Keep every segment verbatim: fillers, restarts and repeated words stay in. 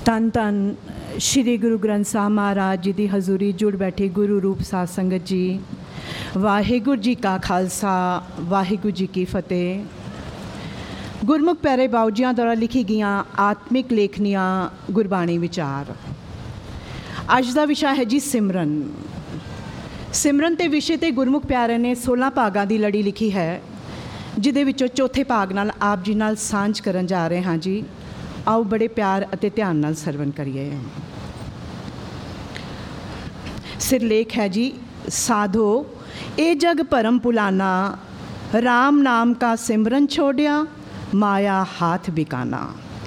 ਧੰਨ ਧੰਨ ਸ਼੍ਰੀ ਗੁਰੂ ਗ੍ਰੰਥ ਸਾਹਿਬ ਮਹਾਰਾਜ ਜੀ ਦੀ ਹਜ਼ੂਰੀ ਜੁੜ ਬੈਠੀ ਗੁਰੂ ਰੂਪ ਸਾਧ ਸੰਗਤ ਜੀ, ਵਾਹਿਗੁਰੂ ਜੀ ਕਾ ਖਾਲਸਾ, ਵਾਹਿਗੁਰੂ ਜੀ ਕੀ ਫਤਿਹ। ਗੁਰਮੁਖ ਪਿਆਰੇ ਬਾਊ ਜੀਆਂ ਦੁਆਰਾ ਲਿਖੀ ਗਈਆਂ ਆਤਮਿਕ ਲੇਖਨੀਆਂ ਗੁਰਬਾਣੀ ਵਿਚਾਰ। ਅੱਜ ਦਾ ਵਿਸ਼ਾ ਹੈ ਜੀ ਸਿਮਰਨ। ਸਿਮਰਨ ਦੇ ਵਿਸ਼ੇ 'ਤੇ ਗੁਰਮੁਖ ਪਿਆਰੇ ਨੇ ਸੋਲਾਂ ਭਾਗਾਂ ਦੀ ਲੜੀ ਲਿਖੀ ਹੈ, ਜਿਹਦੇ ਵਿੱਚੋਂ ਚੌਥੇ ਭਾਗ ਨਾਲ ਆਪ ਜੀ ਨਾਲ ਸਾਂਝ ਕਰਨ ਜਾ ਰਹੇ ਹਾਂ ਜੀ। ਆਓ ਬੜੇ ਪਿਆਰ ਅਤੇ ਧਿਆਨ ਨਾਲ ਸਰਵਣ ਕਰੀਏ। ਸਿਰਲੇਖ ਹੈ ਜੀ, ਸਾਧੋ ਇਹ ਜਗ ਭਰਮ ਭੁਲਾਨਾ, ਰਾਮ ਨਾਮ ਕਾ ਸਿਮਰਨ ਛੋੜਿਆ, ਮਾਇਆ ਹਾਥ ਬਿਕਾਨਾ।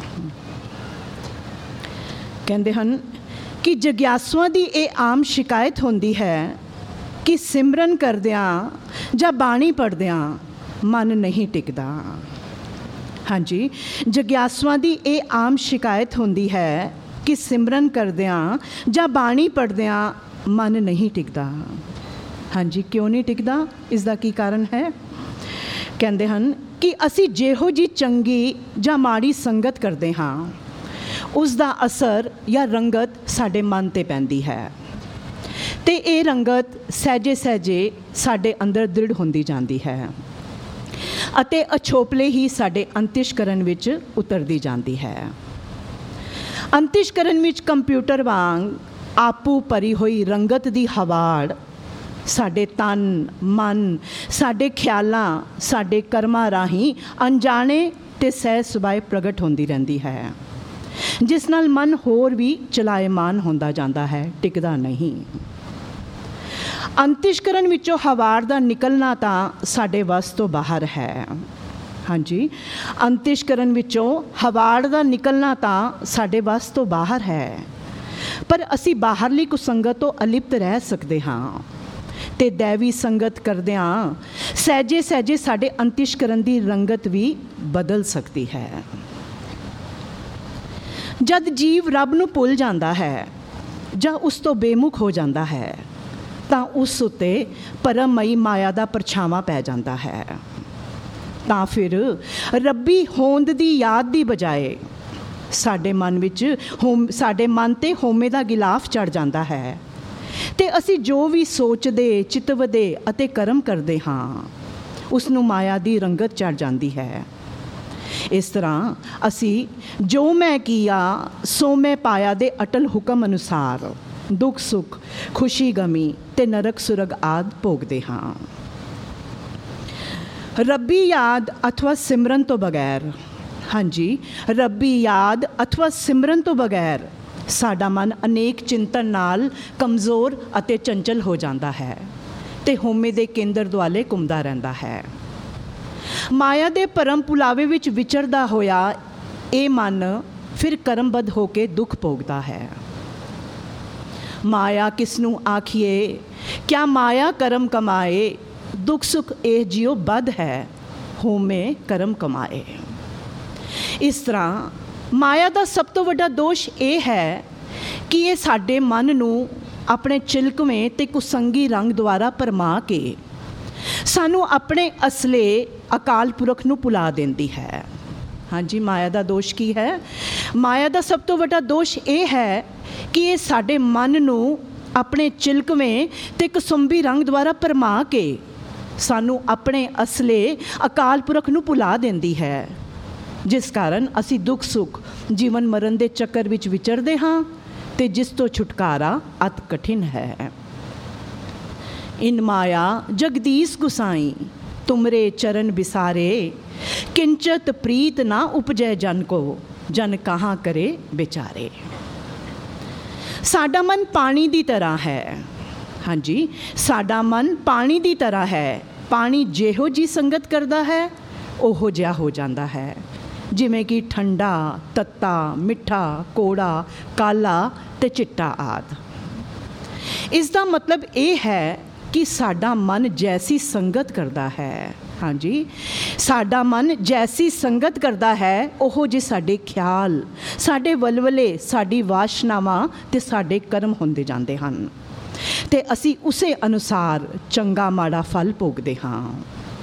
ਕਹਿੰਦੇ ਹਨ ਕਿ ਜਗਿਆਸੂਆਂ ਦੀ ਇਹ ਆਮ ਸ਼ਿਕਾਇਤ ਹੁੰਦੀ ਹੈ ਕਿ ਸਿਮਰਨ ਕਰਦਿਆਂ ਜਾਂ ਬਾਣੀ ਪੜ੍ਹਦਿਆਂ ਮਨ ਨਹੀਂ ਟਿਕਦਾ। ਹਾਂਜੀ, ਜਗਿਆਸੂਆਂ ਦੀ ਇਹ ਆਮ ਸ਼ਿਕਾਇਤ ਹੁੰਦੀ ਹੈ ਕਿ ਸਿਮਰਨ ਕਰਦਿਆਂ ਜਾਂ ਬਾਣੀ ਪੜ੍ਹਦਿਆਂ ਮਨ ਨਹੀਂ ਟਿਕਦਾ। ਹਾਂਜੀ, ਕਿਉਂ ਨਹੀਂ ਟਿਕਦਾ? ਇਸ ਦਾ ਕੀ ਕਾਰਨ ਹੈ? ਕਹਿੰਦੇ ਹਨ ਕਿ ਅਸੀਂ ਜਿਹੋ ਜਿਹੀ ਚੰਗੀ ਜਾਂ ਮਾੜੀ ਸੰਗਤ ਕਰਦੇ ਹਾਂ, ਉਸ ਦਾ ਅਸਰ ਜਾਂ ਰੰਗਤ ਸਾਡੇ ਮਨ 'ਤੇ ਪੈਂਦੀ ਹੈ, ਅਤੇ ਇਹ ਰੰਗਤ ਸਹਿਜੇ ਸਹਿਜੇ ਸਾਡੇ ਅੰਦਰ ਦ੍ਰਿੜ ਹੁੰਦੀ ਜਾਂਦੀ ਹੈ ਅਤੇ ਅਛੋਪਲੇ ਹੀ ਸਾਡੇ ਅੰਤਿਸ਼ਕਰਨ ਵਿੱਚ ਉਤਰਦੀ ਜਾਂਦੀ ਹੈ। ਅੰਤਿਸ਼ਕਰਨ ਵਿੱਚ ਕੰਪਿਊਟਰ ਵਾਂਗ ਆਪੂ ਭਰੀ ਹੋਈ ਰੰਗਤ ਦੀ ਹਵਾੜ ਸਾਡੇ ਤਨ, ਮਨ, ਸਾਡੇ ਖਿਆਲਾਂ, ਸਾਡੇ ਕਰਮਾਂ ਰਾਹੀਂ ਅਣਜਾਣੇ ਅਤੇ ਸਹਿਜ ਸੁਭਾਏ ਪ੍ਰਗਟ ਹੁੰਦੀ ਰਹਿੰਦੀ ਹੈ, ਜਿਸ ਨਾਲ ਮਨ ਹੋਰ ਵੀ ਚਲਾਇਮਾਨ ਹੁੰਦਾ ਜਾਂਦਾ ਹੈ, ਟਿਕਦਾ ਨਹੀਂ। ਅੰਤਿਸ਼ਕਰਨ ਵਿੱਚੋਂ ਹਵਾੜ ਦਾ ਨਿਕਲਣਾ ਤਾਂ ਸਾਡੇ ਵੱਸ ਤੋਂ ਬਾਹਰ ਹੈ। ਹਾਂਜੀ, ਅੰਤਿਸ਼ਕਰਨ ਵਿੱਚੋਂ ਹਵਾੜ ਦਾ ਨਿਕਲਣਾ ਤਾਂ ਸਾਡੇ ਵੱਸ ਤੋਂ ਬਾਹਰ ਹੈ, ਪਰ ਅਸੀਂ ਬਾਹਰਲੀ ਕੁਸੰਗਤ ਤੋਂ ਅਲਿਪਤ ਰਹਿ ਸਕਦੇ ਹਾਂ ਅਤੇ ਦੈਵੀ ਸੰਗਤ ਕਰਦਿਆਂ ਸਹਿਜੇ ਸਹਿਜੇ ਸਾਡੇ ਅੰਤਿਸ਼ਕਰਨ ਦੀ ਰੰਗਤ ਵੀ ਬਦਲ ਸਕਦੀ ਹੈ। ਜਦ ਜੀਵ ਰੱਬ ਨੂੰ ਭੁੱਲ ਜਾਂਦਾ ਹੈ ਜਾਂ ਉਸ ਤੋਂ ਬੇਮੁਖ ਹੋ ਜਾਂਦਾ ਹੈ, ਤਾਂ ਉਸ ਉੱਤੇ ਪਰਮਮਈ ਮਾਇਆ ਦਾ ਪਰਛਾਵਾਂ ਪੈ ਜਾਂਦਾ ਹੈ। ਤਾਂ ਫਿਰ ਰੱਬੀ ਹੋਂਦ ਦੀ ਯਾਦ ਦੀ ਬਜਾਏ ਸਾਡੇ ਮਨ ਵਿੱਚ ਹੋਮ ਸਾਡੇ ਮਨ 'ਤੇ ਹਉਮੈ ਦਾ ਗਿਲਾਫ ਚੜ੍ਹ ਜਾਂਦਾ ਹੈ, ਅਤੇ ਅਸੀਂ ਜੋ ਵੀ ਸੋਚਦੇ, ਚਿਤਵਦੇ ਅਤੇ ਕਰਮ ਕਰਦੇ ਹਾਂ, ਉਸ ਨੂੰ ਮਾਇਆ ਦੀ ਰੰਗਤ ਚੜ੍ਹ ਜਾਂਦੀ ਹੈ। ਇਸ ਤਰ੍ਹਾਂ ਅਸੀਂ ਜੋ ਮੈਂ ਕੀਆ ਸੋ ਮੈਂ ਪਾਇਆ ਦੇ ਅਟਲ ਹੁਕਮ ਅਨੁਸਾਰ ਦੁੱਖ ਸੁੱਖ, ਖੁਸ਼ੀ ਗਮੀ ਅਤੇ ਨਰਕ ਸੁਰਗ ਆਦਿ ਭੋਗਦੇ ਹਾਂ। ਰੱਬੀ ਯਾਦ ਅਥਵਾ ਸਿਮਰਨ ਤੋਂ ਬਗੈਰ ਹਾਂਜੀ ਰੱਬੀ ਯਾਦ ਅਥਵਾ ਸਿਮਰਨ ਤੋਂ ਬਗੈਰ ਸਾਡਾ ਮਨ ਅਨੇਕ ਚਿੰਤਨ ਨਾਲ ਕਮਜ਼ੋਰ ਅਤੇ ਚੰਚਲ ਹੋ ਜਾਂਦਾ ਹੈ ਅਤੇ ਹਉਮੈ ਦੇ ਕੇਂਦਰ ਦੁਆਲੇ ਘੁੰਮਦਾ ਰਹਿੰਦਾ ਹੈ। ਮਾਇਆ ਦੇ ਭਰਮ ਭੁਲਾਵੇ ਵਿੱਚ ਵਿਚਰਦਾ ਹੋਇਆ ਇਹ ਮਨ ਫਿਰ ਕਰਮਬੱਧ ਹੋ ਕੇ ਦੁੱਖ ਭੋਗਦਾ ਹੈ। ਮਾਇਆ ਕਿਸ ਨੂੰ ਆਖੀਏ, ਕਿਆ ਮਾਇਆ ਕਰਮ ਕਮਾਏ, ਦੁੱਖ ਸੁੱਖ ਇਹ ਜਿਉ ਬਦ ਹੈ, ਹਉਮੈ ਕਰਮ ਕਮਾਏ। ਇਸ ਤਰ੍ਹਾਂ ਮਾਇਆ ਦਾ ਸਭ ਤੋਂ ਵੱਡਾ ਦੋਸ਼ ਇਹ ਹੈ ਕਿ ਇਹ ਸਾਡੇ ਮਨ ਨੂੰ ਆਪਣੇ ਚਿਲਕਵੇਂ ਅਤੇ ਕੁਸੰਗੀ ਰੰਗ ਦੁਆਰਾ ਭਰਮਾ ਕੇ ਸਾਨੂੰ ਆਪਣੇ ਅਸਲੇ ਅਕਾਲ ਪੁਰਖ ਨੂੰ ਭੁਲਾ ਦਿੰਦੀ ਹੈ। ਹਾਂਜੀ, ਮਾਇਆ ਦਾ ਦੋਸ਼ ਕੀ ਹੈ? ਮਾਇਆ ਦਾ ਸਭ ਤੋਂ ਵੱਡਾ ਦੋਸ਼ ਇਹ ਹੈ ਕਿ ਇਹ ਸਾਡੇ ਮਨ ਨੂੰ ਆਪਣੇ ਚਿਲਕਵੇਂ ਅਤੇ ਕੁਸੁੰਬੀ ਰੰਗ ਦੁਆਰਾ ਭਰਮਾ ਕੇ ਸਾਨੂੰ ਆਪਣੇ ਅਸਲੇ ਅਕਾਲ ਪੁਰਖ ਨੂੰ ਭੁਲਾ ਦਿੰਦੀ ਹੈ, ਜਿਸ ਕਾਰਨ ਅਸੀਂ ਦੁੱਖ ਸੁੱਖ, ਜੀਵਨ ਮਰਨ ਦੇ ਚੱਕਰ ਵਿੱਚ ਵਿਚਰਦੇ ਹਾਂ ਅਤੇ ਜਿਸ ਤੋਂ ਛੁਟਕਾਰਾ ਅਤ ਕਠਿਨ ਹੈ। ਇਨ ਮਾਇਆ ਜਗਦੀਸ਼ ਗੁਸਾਈ, ਤੁਮਰੇ ਚਰਨ ਬਿਸਾਰੇ, ਕਿੰਚਤ ਪ੍ਰੀਤ ਨਾ ਉਪਜੈ ਜਨ ਕੋ, ਜਨ ਕਹਾਂ ਕਰੇ ਵਿਚਾਰੇ। ਸਾਡਾ ਮਨ ਪਾਣੀ ਦੀ ਤਰ੍ਹਾਂ ਹੈ। ਹਾਂਜੀ, ਸਾਡਾ ਮਨ ਪਾਣੀ ਦੀ ਤਰ੍ਹਾਂ ਹੈ। ਪਾਣੀ ਜਿਹੋ ਜਿਹੀ ਸੰਗਤ ਕਰਦਾ ਹੈ ਉਹੋ ਜਿਹਾ ਹੋ ਜਾਂਦਾ ਹੈ, ਜਿਵੇਂ ਕਿ ਠੰਡਾ, ਤੱਤਾ, ਮਿੱਠਾ, ਕੌੜਾ, ਕਾਲਾ ਅਤੇ ਚਿੱਟਾ ਆਦਿ। ਇਸ ਦਾ ਮਤਲਬ ਇਹ ਹੈ ਕਿ ਸਾਡਾ ਮਨ ਜੈਸੀ ਸੰਗਤ ਕਰਦਾ ਹੈ, ਹਾਂਜੀ ਸਾਡਾ ਮਨ ਜੈਸੀ ਸੰਗਤ ਕਰਦਾ ਹੈ, ਉਹੋ ਜਿਹੇ ਸਾਡੇ ਖਿਆਲ, ਸਾਡੇ ਵਲਵਲੇ, ਸਾਡੀ ਵਾਸ਼ਨਾਵਾਂ ਅਤੇ ਸਾਡੇ ਕਰਮ ਹੁੰਦੇ ਜਾਂਦੇ ਹਨ, ਅਤੇ ਅਸੀਂ ਉਸੇ ਅਨੁਸਾਰ ਚੰਗਾ ਮਾੜਾ ਫਲ ਭੋਗਦੇ ਹਾਂ।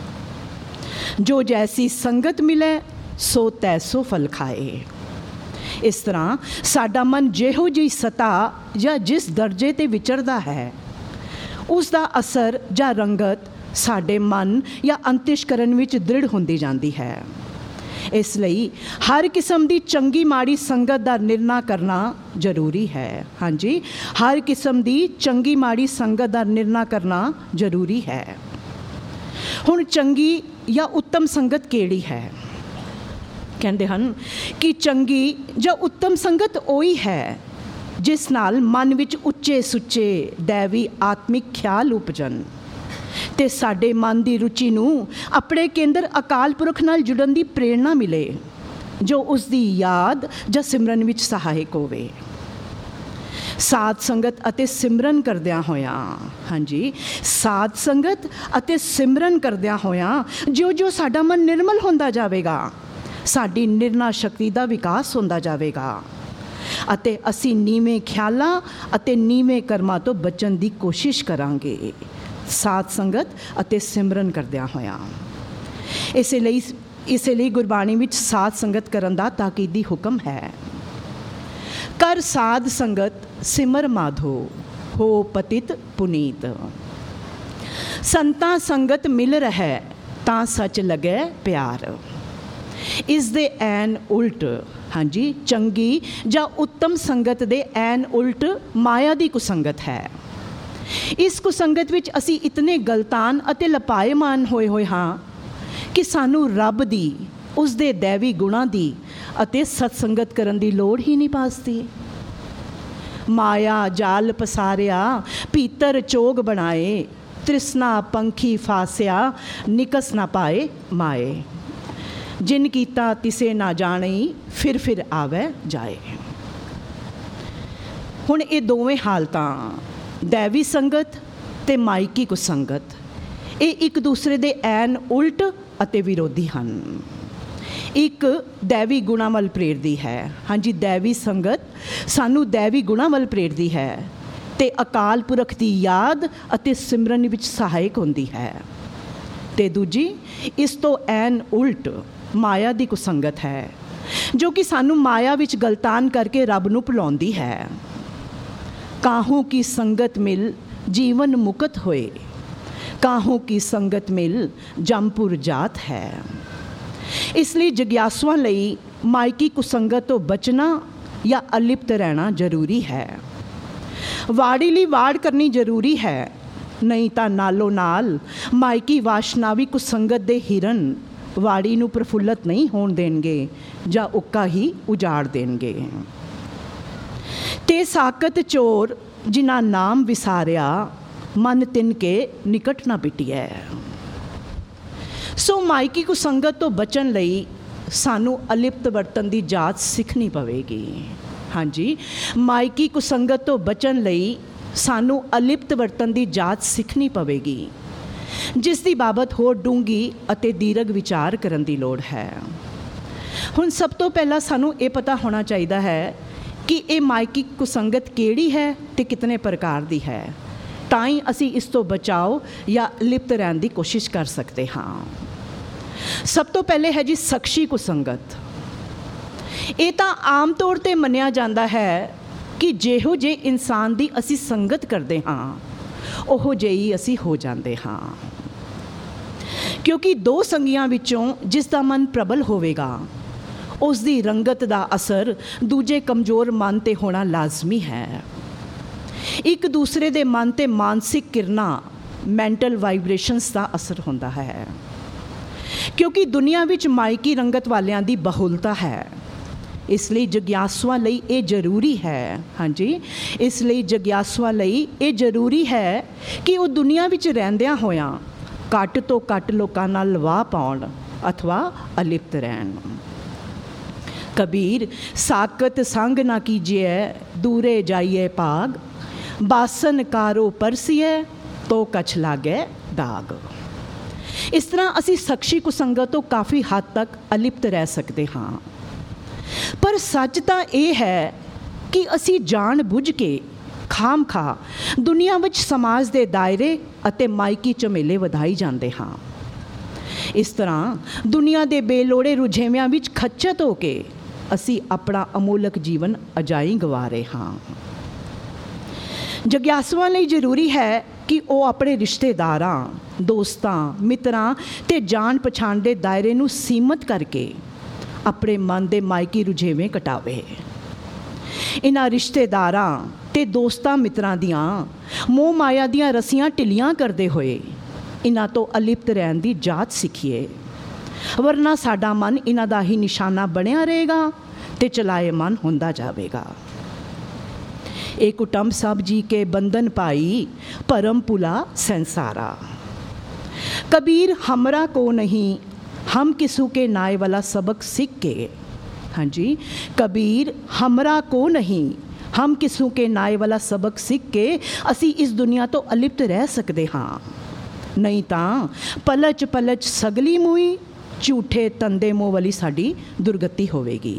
ਜੋ ਜੈਸੀ ਸੰਗਤ ਮਿਲੇ ਸੋ ਤੈਸੋ ਫਲ ਖਾਏ। इस तरह साडा मन जिहो जी सतह या जिस दर्जे ते विचरदा है उसका असर या रंगत साडे मन या अंतਿਸ਼ਕਰਨ ਵਿੱਚ दृढ़ ਹੁੰਦੀ ਜਾਂਦੀ है। इस ਲਈ हर किस्म की चंगी माड़ी संगत का निर्णय करना जरूरी है। हाँ जी, हर किस्म की चंगी माड़ी संगत का निर्णय करना जरूरी है। हुण चंगी या उत्तम संगत केड़ी है? कहते हैं कि चंगी या उत्तम संगत ਉਹੀ है जिस नाल मन विच उच्चे सुच्चे दैवी आत्मिक ख्याल उपजन ते साडे मन की रुचि नूं अपने केंद्र अकाल पुरख नाल जुड़न की प्रेरणा मिले जो उसकी याद या सिमरन विच सहायक होवे। साध संगत अते सिमरन करदियां होया, हाँ जी, साध संगत अते सिमरन करदियां होया जो जो साडा मन निर्मल होंदा जावेगा साडी निर्णय शक्ति का विकास होंदा जावेगा अते असी नीवें ख्यालां अते नीवें कर्मां तो बचन की कोशिश करांगे साध संगत अते सिमरन करदियां होया। इस लई इस लई गुरबाणी विच साध संगत करन दा ताकीदी हुक्म है। कर साध संगत सिमर माधो हो पतित पुनीत। संतां संगत मिल रहे तां सच लगे प्यार। इस दे ऐन उल्ट, हाँ जी, चंगी या उत्तम संगत दे ऐन उल्ट माया की कुसंगत है। इस कुसंगत विच असी इतने गलतान अते लपाएमान होए होए हाँ कि सानू रब दी उस दे दैवी गुणां दी अते सत्संगत करन दी लोड़ ही नहीं पासती। माया जाल पसारिया पीतर चोग बनाए तृष्णा पंखी फासिया निकस ना पाए माए। जिन कीता तिसे ना जाने फिर फिर आवे जाए। हुण ये दोवें हालतां दैवी संगत ते माइकी कुसंगत ये एक दूसरे दे ऐन उल्ट अते विरोधी हन। एक दैवी गुणां वल प्रेरदी है, हाँ जी, दैवी संगत सानू दैवी गुणां वल प्रेरदी है ते अकाल पुरख की याद अते सिमरन विच सहायक होंदी है। ते दूजी इस तो ऐन उल्ट माया की कुसंगत है जो कि सानू माया विच गलतान करके रब नू भुलाउंदी है। काहू की संगत मिल जीवन मुकत होए काहू की संगत मिल जमपुर जात है। इसलिए जिज्ञासुओं लई मायकी कुसंगत तो बचना या अलिप्त रहना जरूरी है। वाड़ी ली वाड़ करनी जरूरी है, नहीं तो नालों नाल मायकी वाशनावी कुसंगत दे हिरन वाड़ी नू प्रफुल्लत नहीं होण देणगे जां उक्का ही उजाड़ देणगे। ते साकत चोर जिन्ना नाम विसारिया मन तिनके निकट ना पिटिया। सो मायकी कुसंगत तो बचन लई सानू अलिप्त बरतन की जाच सीखनी पवेगी। हाँ जी, मायकी कुसंगत तो बचन लई सानू अलिप्त बरतन की जाच सीखनी पवेगी जिसकी बाबत होर डूंगी अते दीर्घ विचार करन दी लोड़ है। हुण सब तो पहला सानू ये पता होना चाहिए है कि ये मायकी कुसंगत केड़ी है ते कितने प्रकार दी है, ताई असी इस तो बचाओ या लिप्त रहने की कोशिश कर सकते हाँ। सब तो पहले है जी सक्शी कुसंगत। ये तो आम तौर पर मनिया जाता है कि जिहो जे इंसान की असी संगत करते हाँ ओहो जेही असी हो जाते हाँ, क्योंकि दो संगियां विचों जिसका मन प्रबल होवेगा उसकी रंगत का असर दूजे कमज़ोर मन ते होना लाजमी है। एक दूसरे दे मन ते मानसिक किरणा मैंटल वाइब्रेशनस का असर होता है, क्योंकि दुनिया विच मायकी रंगत वालियां दी बहुलता है। इसलिए जिज्ञासुओं लई ये जरूरी है, हाँ जी, इसलिए जिज्ञासुओं लई ये जरूरी है कि वो दुनिया विच रहिंदियां होयां घट तो घट लोकां नाल वाह पाउण अथवा अलिप्त रहन। कबीर साकत संग ना कीजिए दूरे जाइए भाग बासन कारो परसिए तो कछ लागे दाग। इस तरह असी सक्शी कुसंगत तो काफ़ी हद तक अलिप्त रह सकते हाँ, पर सच तो ये है कि असी जान बुझ के खाम खा दुनिया विच समाज के दायरे अते मायकी झमेले वधाई जाते हाँ। इस तरह दुनिया के बेलोड़े रुझेवियां विच खच्चत हो के ਅਸੀਂ ਆਪਣਾ ਅਮੋਲਕ ਜੀਵਨ ਅਜਾਈਂ ਗਵਾ ਰਹੇ ਹਾਂ। ਜਗਿਆਸੂਆਂ ਲਈ ਜ਼ਰੂਰੀ ਹੈ ਕਿ ਉਹ ਆਪਣੇ ਰਿਸ਼ਤੇਦਾਰਾਂ, ਦੋਸਤਾਂ, ਮਿੱਤਰਾਂ ਅਤੇ ਜਾਣ ਪਛਾਣ ਦੇ ਦਾਇਰੇ ਨੂੰ ਸੀਮਤ ਕਰਕੇ ਆਪਣੇ ਮਨ ਦੇ ਮਾਇਕੀ ਰੁਝੇਵੇਂ ਘਟਾਵੇ। ਇਹਨਾਂ ਰਿਸ਼ਤੇਦਾਰਾਂ ਅਤੇ ਦੋਸਤਾਂ ਮਿੱਤਰਾਂ ਦੀਆਂ ਮੋਹ ਮਾਇਆ ਦੀਆਂ ਰੱਸੀਆਂ ਢਿੱਲੀਆਂ ਕਰਦੇ ਹੋਏ ਇਹਨਾਂ ਤੋਂ ਅਲਿਪਤ ਰਹਿਣ ਦੀ ਜਾਚ ਸਿੱਖੀਏ, ਵਰਨਾ ਸਾਡਾ ਮਨ ਇਹਨਾਂ ਦਾ ਹੀ ਨਿਸ਼ਾਨਾ ਬਣਿਆ ਰਹੇਗਾ ਅਤੇ ਚਲਾਏਮਨ ਹੁੰਦਾ ਜਾਵੇਗਾ। ਇਹ ਕੁਟੁੰਬ ਸਭ ਜੀ ਕੇ ਬੰਧਨ ਪਾਈ, ਭਰਮ ਭੁਲਾ ਸੰਸਾਰਾ। कबीर हमरा को नहीं हम किसू के नाय वाला सबक सीख के, हाँ जी, कबीर हमरा को नहीं हम किसू के नाय वाला सबक सीख के असी इस दुनिया तो अलिप्त रह सकते हाँ, नहीं तो पलच पलच सगली मूई झूठे तंदे मोह वाली साड़ी दुर्गति होवेगी।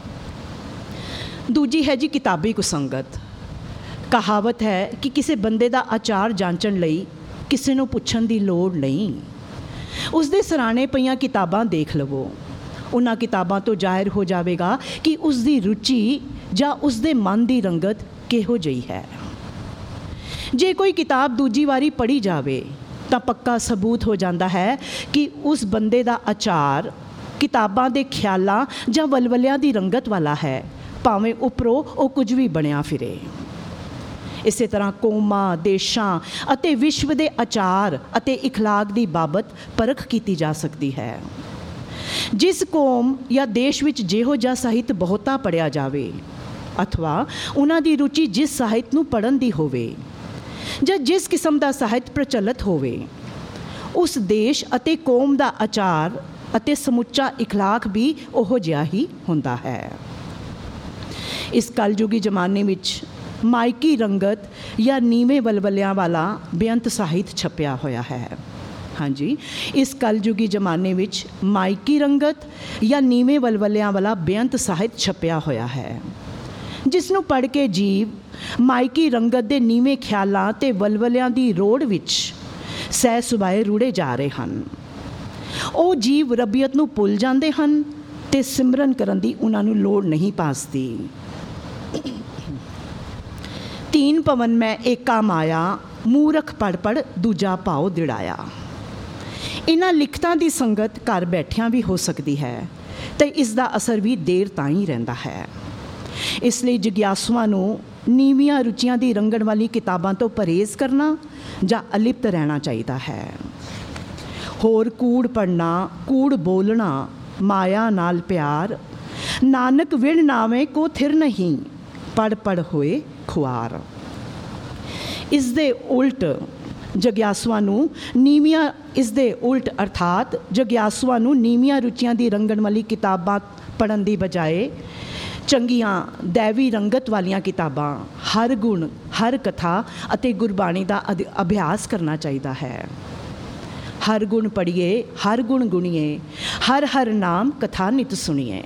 दूजी है जी किताबी कुसंगत। कहावत है कि किसी बंदे दा आचार जांचण लई किसी नूं पुछण दी लोड़ नहीं। उसदे सराणे पईयां किताबां देख लवो, उन्हां किताबां तो जाहिर हो जाएगा कि उसकी रुचि ਜਾਂ ਉਸਦੇ ਮਨ ਦੀ ਰੰਗਤ ਕਿਹੋ ਜਿਹੀ ਹੈ। ਜੇ ਕੋਈ ਕਿਤਾਬ ਦੂਜੀ ਵਾਰੀ ਪੜ੍ਹੀ ਜਾਵੇ ਤਾਂ ਪੱਕਾ ਸਬੂਤ ਹੋ ਜਾਂਦਾ ਹੈ ਕਿ ਉਸ ਬੰਦੇ ਦਾ ਆਚਾਰ ਕਿਤਾਬਾਂ ਦੇ ਖਿਆਲਾਂ ਜਾਂ ਵਲਵਲਿਆਂ ਦੀ ਰੰਗਤ ਵਾਲਾ ਹੈ, ਭਾਵੇਂ ਉੱਪਰੋਂ ਉਹ ਕੁਝ ਵੀ ਬਣਿਆ ਫਿਰੇ। ਇਸੇ ਤਰ੍ਹਾਂ ਕੌਮਾਂ, ਦੇਸ਼ਾਂ ਅਤੇ ਵਿਸ਼ਵ ਦੇ ਆਚਾਰ ਅਤੇ ਇਖਲਾਕ ਦੀ ਬਾਬਤ ਪਰਖ ਕੀਤੀ ਜਾ ਸਕਦੀ ਹੈ। ਜਿਸ ਕੌਮ ਜਾਂ ਦੇਸ਼ ਵਿੱਚ ਜਿਹੋ ਜਿਹਾ ਸਾਹਿਤ ਬਹੁਤਾ ਪੜ੍ਹਿਆ ਜਾਵੇ ਅਥਵਾ ਉਹਨਾਂ ਦੀ ਰੁਚੀ ਜਿਸ ਸਾਹਿਤ ਨੂੰ ਪੜ੍ਹਨ ਦੀ ਹੋਵੇ ਜਾਂ ਜਿਸ ਕਿਸਮ ਦਾ ਸਾਹਿਤ ਪ੍ਰਚਲਿਤ ਹੋਵੇ, ਉਸ ਦੇਸ਼ ਅਤੇ ਕੌਮ ਦਾ ਆਚਾਰ ਅਤੇ ਸਮੁੱਚਾ ਇਖਲਾਕ ਵੀ ਉਹੋ ਜਿਹਾ ਹੀ ਹੁੰਦਾ ਹੈ। ਇਸ ਕਲਯੁਗੀ ਜ਼ਮਾਨੇ ਵਿੱਚ ਮਾਇਕੀ ਰੰਗਤ ਜਾਂ ਨੀਵੇਂ ਵਲਵਲਿਆਂ ਵਾਲਾ ਬੇਅੰਤ ਸਾਹਿਤ ਛਪਿਆ ਹੋਇਆ ਹੈ। ਹਾਂਜੀ, ਇਸ ਕਲਯੁਗੀ ਜ਼ਮਾਨੇ ਵਿੱਚ ਮਾਇਕੀ ਰੰਗਤ ਜਾਂ ਨੀਵੇਂ ਵਲਵਲਿਆਂ ਵਾਲਾ ਬੇਅੰਤ ਸਾਹਿਤ ਛਪਿਆ ਹੋਇਆ ਹੈ, ਜਿਸ ਨੂੰ ਪੜ੍ਹ ਕੇ ਜੀਵ ਮਾਇਕੀ ਰੰਗਤ ਦੇ ਨੀਵੇਂ ਖਿਆਲਾਂ ਅਤੇ ਵਲਵਲਿਆਂ ਦੀ ਰੋੜ ਵਿੱਚ ਸਹਿ ਸੁਭਾਏ ਰੁੜੇ ਜਾ ਰਹੇ ਹਨ। ਉਹ ਜੀਵ ਰੱਬੀਅਤ ਨੂੰ ਭੁੱਲ ਜਾਂਦੇ ਹਨ ਅਤੇ ਸਿਮਰਨ ਕਰਨ ਦੀ ਉਹਨਾਂ ਨੂੰ ਲੋੜ ਨਹੀਂ ਪਾਸਦੀ। तीन पवन में एका माया मूरख पढ़ पढ़ दूजा भाव दिड़ाया। इन्हां लिखतां दी संगत घर बैठियां भी हो सकती है तो इसका असर भी देर ताईं रहिंदा है। इसलिए जिग्यासुआं नूं नीवियां रुचियां दी रंगण वाली किताबां तो परहेज़ करना जां अलिप्त रहना चाहिए है। होर कूड़ पढ़ना, कूड़ बोलना, माया नाल प्यार, नानक विण नावे को थिर नहीं, पढ़ पढ़ होए खुआर। इस दे उल्ट जग्यासुआं नूं नीवियां इस दे उल्ट अर्थात जग्यासुआं नूं नीवियां रुचियां दी रंगण वाली किताबां पढ़न दी बजाए चंगियां दैवी रंगत वालियां किताबां, हर गुण, हर कथा अते गुरबाणी दा अभ्यास करना चाहिए है। हर गुण पढ़िए, हर गुण गुणिए, हर हर नाम कथा नित सुनिए।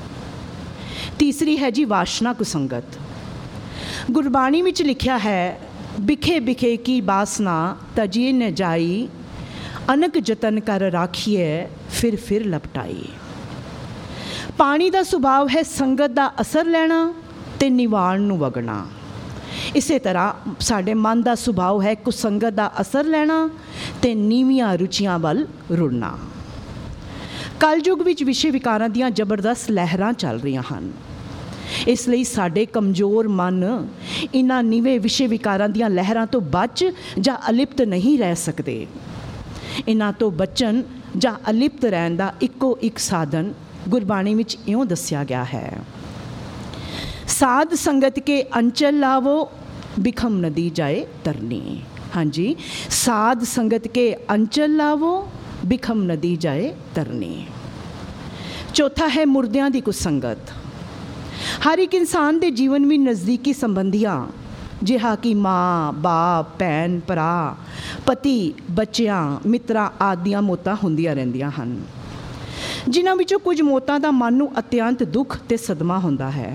तीसरी है जी वासना कुसंगत। गुरबाणी विच लिखिया है, बिखे बिखे की बासना तजिए न जाई, अनक जतन कर राखिए फिर फिर लपटाई। पानी का सुभाव है संगत का असर लेना ते निवाण नूं वगना। इसे तरह साडे मन का सुभाव है कुसंगत का असर लेना ते नीवियां रुचियां वल रुड़ना। कलयुग विच विषय विकारां दियां जबरदस्त लहरां चल रही हैं, इसलिए साडे कमज़ोर मन इन्हां नीवे विषय विकारां दियां लहरां तो बच जां अलिप्त नहीं रह सकते। इन्हां तो बचन जां अलिप्त रहन दा इक्को एक साधन गुरबाणी विच इउं दस्सिया गया है। साध संगत के अंचल लावो, बिखम नदी जाए तरनी। हाँ जी, साध संगत के अंचल लावो, बिखम नदी जाए तरनी। चौथा है मुर्दियां दी कुसंगत। हर एक इंसान के जीवन में नज़दीकी संबंधियां जिहा कि माँ, बाप, भैन, भरा, पति, बच्चियां, मित्रां आदियां मौतां हुंदियां रहिंदियां हन, जिन्हां विचों कुछ मौतां दा मन नूं अत्यंत दुख ते सदमा हुंदा है।